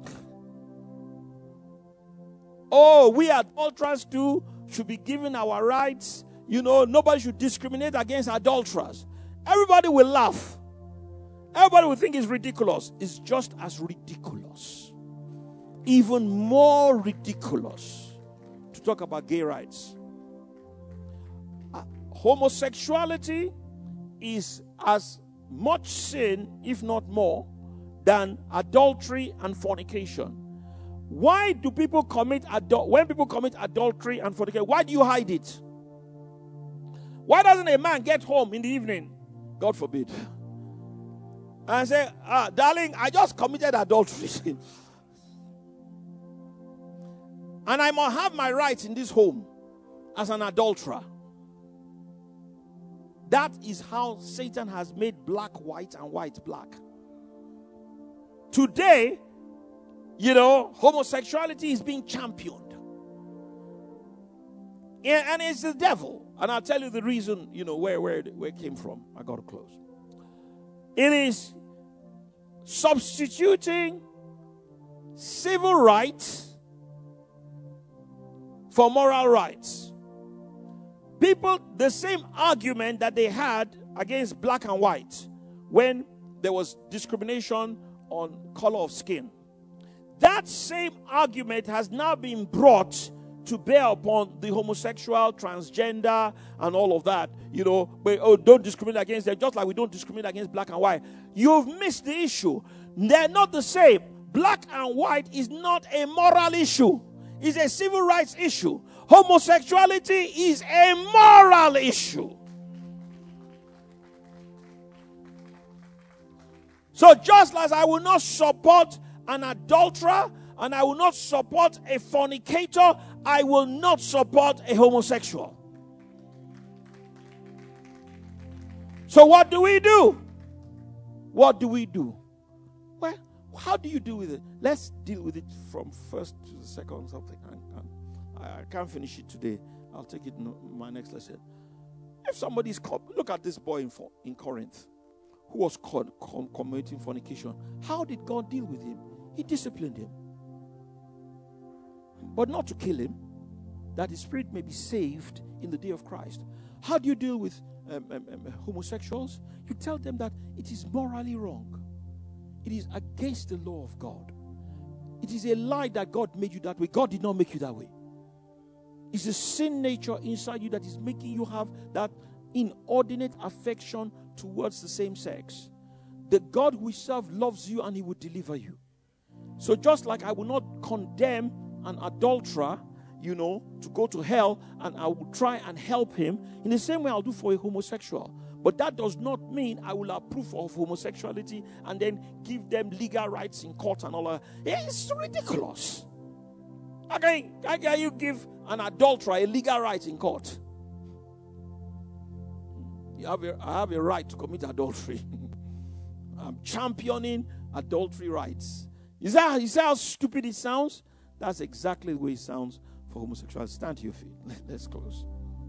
Oh, we adulterers too should be given our rights. You know, nobody should discriminate against adulterers. Everybody will laugh. Everybody will think it's ridiculous. It's just as ridiculous. Even more ridiculous to talk about gay rights. Uh, homosexuality is as much sin, if not more, than adultery and fornication. Why do people commit adul- when people commit adultery and fornication? Why do you hide it? Why doesn't a man get home in the evening, God forbid, and say, ah, darling, I just committed adultery. And I must have my rights in this home as an adulterer. That is how Satan has made black white and white black. Today, you know, homosexuality is being championed. And it's the devil. And I'll tell you the reason, you know, where, where, where it came from. I got to close. It is substituting civil rights for moral rights. People, the same argument that they had against black and white when there was discrimination on color of skin. That same argument has now been brought to bear upon the homosexual, transgender, and all of that. You know, but, oh, don't discriminate against them, just like we don't discriminate against black and white. You've missed the issue. They're not the same. Black and white is not a moral issue. It's a civil rights issue. Homosexuality is a moral issue. So just as I will not support an adulterer and I will not support a fornicator, I will not support a homosexual. So what do we do? What do we do? Well, how do you deal with it? Let's deal with it from first to the second something. I, I, I can't finish it today. I'll take it in my next lesson. If somebody's caught, look at this boy in, in Corinth who was caught committing fornication. How did God deal with him? He disciplined him. But not to kill him, that his spirit may be saved in the day of Christ. How do you deal with um, um, um, homosexuals? You tell them that it is morally wrong. It is against the law of God. It is a lie that God made you that way. God did not make you that way. It's a sin nature inside you that is making you have that inordinate affection towards the same sex. The God we serve loves you and he will deliver you. So just like I will not condemn an adulterer, you know, to go to hell, and I will try and help him, in the same way I'll do for a homosexual. But that does not mean I will approve of homosexuality and then give them legal rights in court and all that. It's ridiculous. How can, how can you give an adulterer a legal right in court? You have a, I have a right to commit adultery. I'm championing adultery rights. Is that, is that how stupid it sounds? That's exactly the way it sounds for homosexuality. Stand to your feet. Let's close.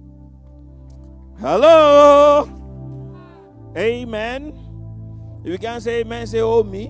Hello. Amen. If you can't say amen, say oh me.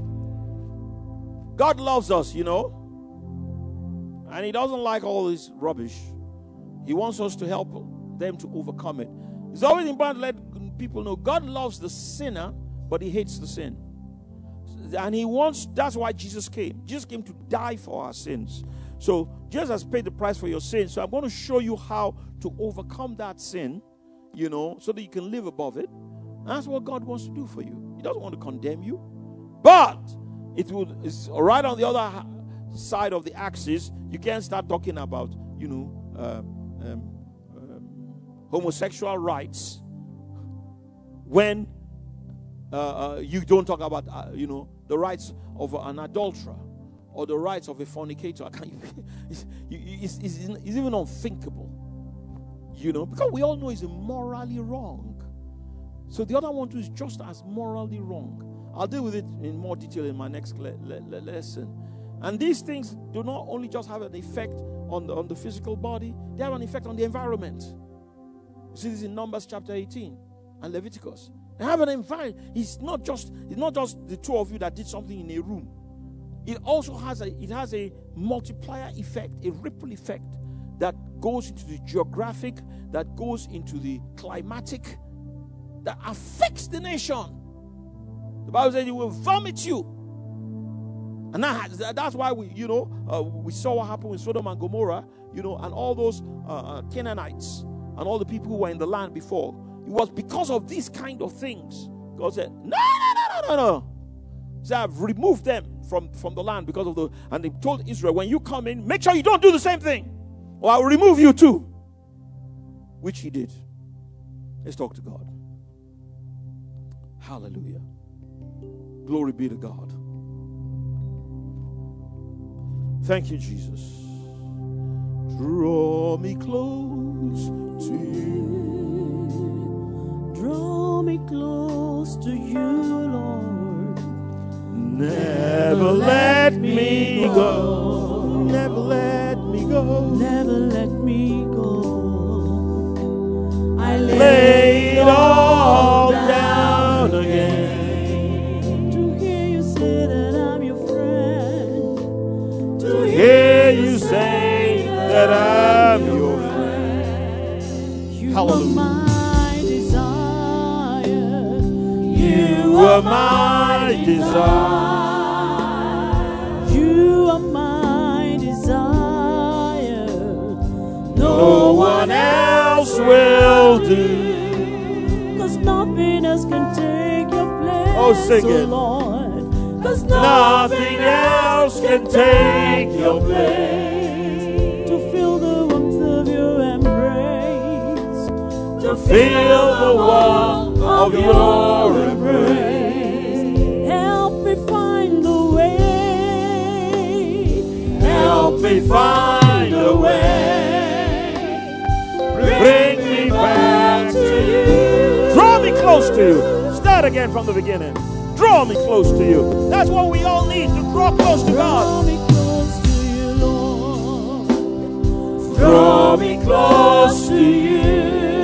God loves us, you know. And he doesn't like all this rubbish. He wants us to help them to overcome it. It's always important to let people know God loves the sinner, but he hates the sin. And he wants, that's why Jesus came. Jesus came to die for our sins. So Jesus has paid the price for your sins. So I'm going to show you how to overcome that sin, you know, so that you can live above it. And that's what God wants to do for you. He doesn't want to condemn you. But it will, it's right on the other side of the axis. You can't start talking about, you know, uh, um, um, homosexual rights when uh, uh, you don't talk about, uh, you know, the rights of an adulterer or the rights of a fornicator. I can't, it's, it's, it's, it's even unthinkable, you know, because we all know it's morally wrong. So the other one too is just as morally wrong. I'll deal with it in more detail in my next le- le- le- lesson. And these things do not only just have an effect on the, on the physical body, they have an effect on the environment. You see this in Numbers chapter eighteen and Leviticus. They have an environment. It's not just it's not just the two of you that did something in a room. It also has a it has a multiplier effect, a ripple effect that goes into the geographic, that goes into the climatic, that affects the nation. The Bible says it will vomit you. And that, that's why we, you know, uh, we saw what happened with Sodom and Gomorrah, you know, and all those uh, Canaanites and all the people who were in the land before. It was because of these kind of things. God said, no, no, no, no, no, no. So I've removed them from, from the land because of the, and they told Israel, when you come in, make sure you don't do the same thing, or I will remove you too. Which he did. Let's talk to God. Hallelujah. Glory be to God. Thank you, Jesus. Draw me close to you. Draw me close to you, Lord. Never let me go. Never let me go. Never let me go. I Lay it all down again. To hear you say that I'm your friend. To Hear you say that I'm your friend. You Hallelujah. are my desire. You are my desire. You are my desire. No one else will do. 'Cause nothing else can take your place. Oh, sing it. Lord. 'Cause Nothing else can take your place. To feel the warmth of your embrace. To feel the warmth of your embrace. Help me find the way. Help me find a way. Bring me back to you. Draw me close to you. Start again from the beginning. Draw me close to you. That's what we all need, to draw close to Draw God. me close to you, Lord. Draw me close to you.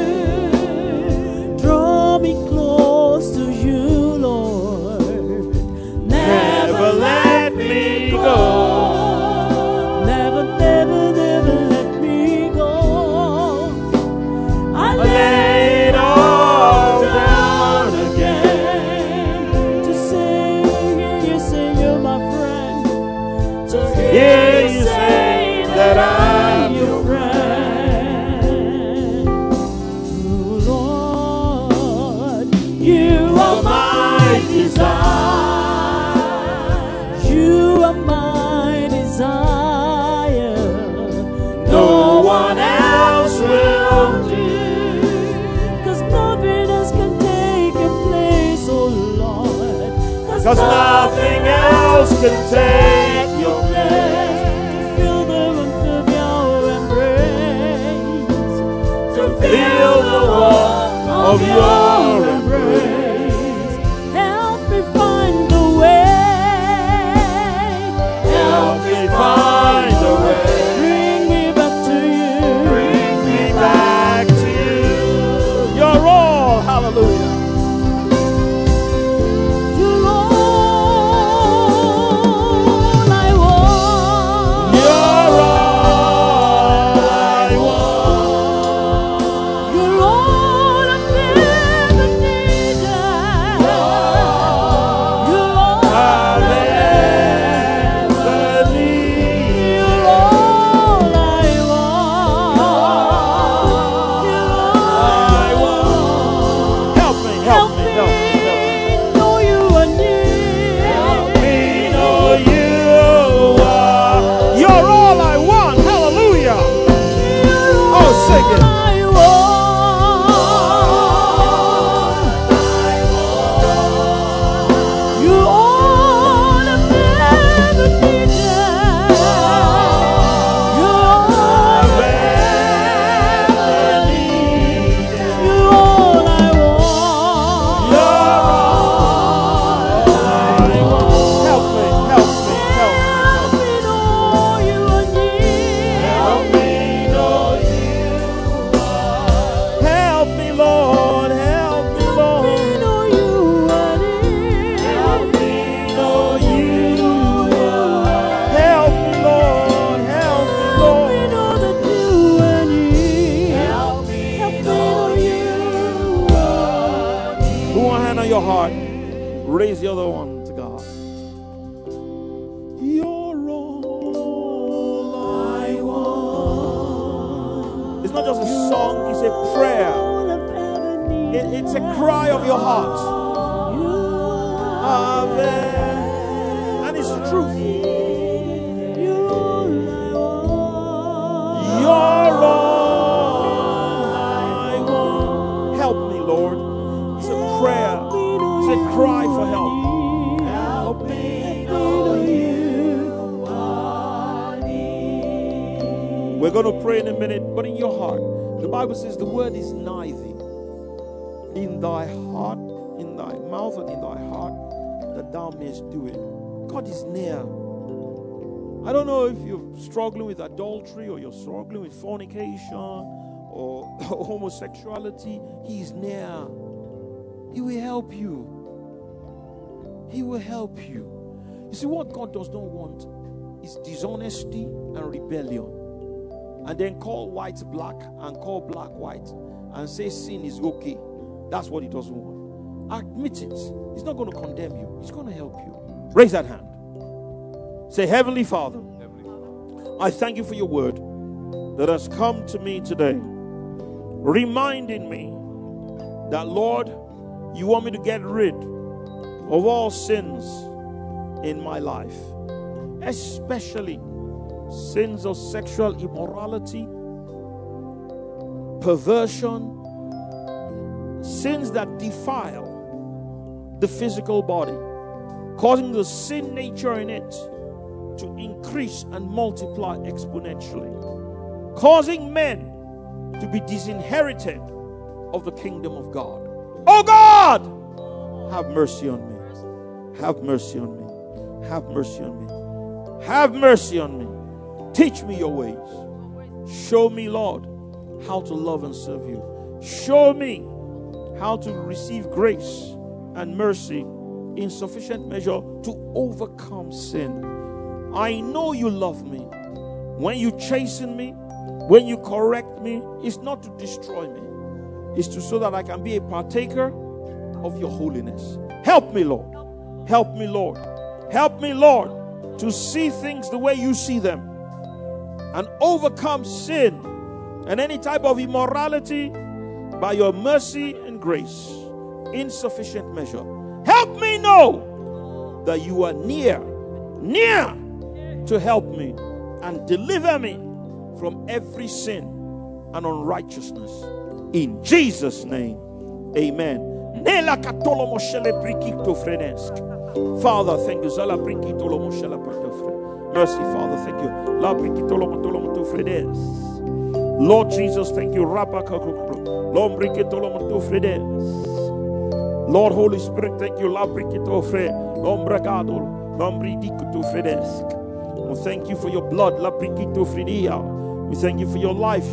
Draw me close to you, Lord. Never let me go. Never, never, never let me go. I I lay it all down again. to say, hear you say you're my friend. To Hear you say that I'm your friend. Oh, Lord, you are my desire. You are my desire. No one else will do. 'Cause nothing else can take your place, oh Lord. 'Cause nothing else can take your place. To feel the warmth of your embrace. To Feel the warmth of your embrace. Help me find the way. Help me find a way. Bring me back to you. Bring me back to you. You're all, hallelujah. You're all I want. You're all I want. You're all I'm Raise the other one to God. You're all I want. It's not just a song, it's a prayer. It, it's a cry of your heart. Amen. And it's truth. You're all I want. Help me, Lord. It's a prayer. It's a cry for help. Help me know you are near. We're going to pray in a minute, but in your heart. The Bible says the word is nigh thee. In thy heart, in thy mouth, and in thy heart, that thou mayest do it. God is near. I don't know if you're struggling with adultery, or you're struggling with fornication, or homosexuality. He is near. He will help you. He will help you. You see, what God does not want is dishonesty and rebellion. And then call white black and call black white and say sin is okay. That's what He doesn't want. Admit it. He's not going to condemn you. He's going to help you. Raise that hand. Say, Heavenly Father, I thank you for your word that has come to me today, reminding me that, Lord, you want me to get rid of all sins in my life, especially sins of sexual immorality, perversion, sins that defile the physical body, causing the sin nature in it to increase and multiply exponentially, causing men to be disinherited of the kingdom of God. Oh God, have mercy on me. Have mercy on me. Have mercy on me. Have mercy on me. Teach me your ways. Show me, Lord, how to love and serve you. Show me how to receive grace and mercy in sufficient measure to overcome sin. I know you love me. When you chasten me, when you correct me, it's not to destroy me. It's to so that I can be a partaker of your holiness. Help me, Lord. Help me, Lord. Help me, Lord, to see things the way you see them and overcome sin and any type of immorality by your mercy and grace in sufficient measure. Help me know that you are near, near to help me and deliver me from every sin and unrighteousness. In Jesus' name, amen. Father, thank you. Mercy, Father, thank you. Lord Jesus, thank you. Lord Holy Spirit, thank you. We thank you for your blood. We thank you for your life.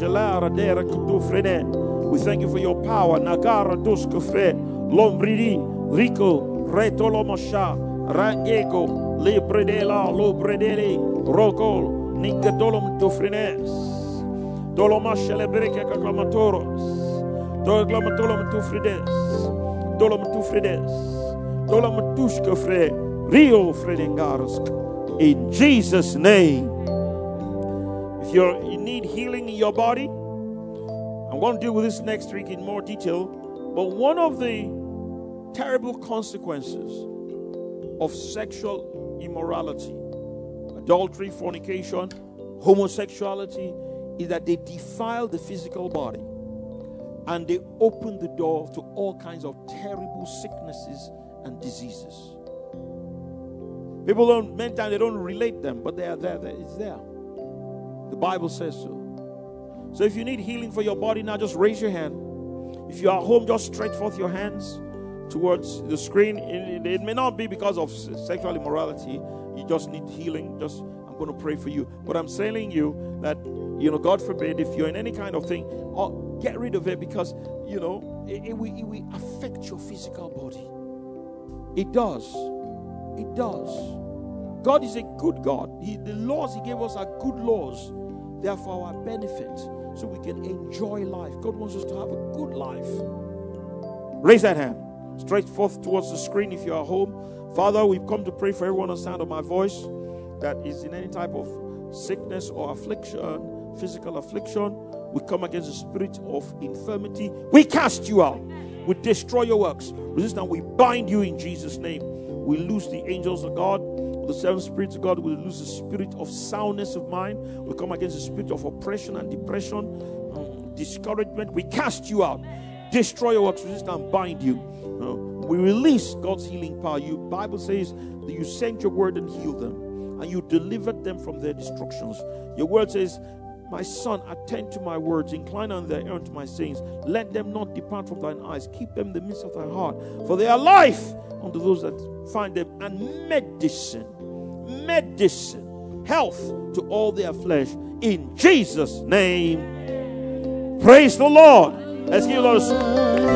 We thank you for your power. Nagara duskufre, lombridi, rico, retolomosha, raego, libredela, lobredeli, rogol, ningadolom tufrines, dolomasha lebreke caclamatoros, dologlamatolom tufrides, dolom tufrides, dolomatuskufre, rio fredengarsk. In Jesus' name. If you're, you need healing in your body, I'm going to deal with this next week in more detail. But one of the terrible consequences of sexual immorality, adultery, fornication, homosexuality, is that they defile the physical body and they open the door to all kinds of terrible sicknesses and diseases. People don't, many times they don't relate them, but they are there. It's there. The Bible says so. So if you need healing for your body now, just raise your hand. If you are home, just stretch forth your hands towards the screen. It, it may not be because of sexual immorality. You just need healing. Just, I'm going to pray for you. But I'm telling you that, you know, God forbid, if you're in any kind of thing, oh, get rid of it, because, you know, it, it, will, it will affect your physical body. It does. It does. God is a good God. He, the laws He gave us are good laws. They are for our benefit, so we can enjoy life. God wants us to have a good life. Raise that hand. straight forth towards the screen if you are home. Father, we've come to pray for everyone on the sound of my voice that is in any type of sickness or affliction, physical affliction. We come against the spirit of infirmity. We cast you out. We destroy your works. Resist and we bind you in Jesus' name. We loose the angels of God, the seven spirits of God. We lose the spirit of soundness of mind. We come against the spirit of oppression and depression, um, discouragement. We cast you out. Destroy your works. Resist and bind you. Uh, we release God's healing power. You Bible says that you sent your word and healed them, and you delivered them from their destructions. Your word says, my son, attend to my words, incline on their ear to my sayings. Let them not depart from thine eyes. Keep them in the midst of thy heart, for they are life unto those that find them, and medicine, medicine, health to all their flesh. In Jesus' name, praise the Lord. Let's give the Lord a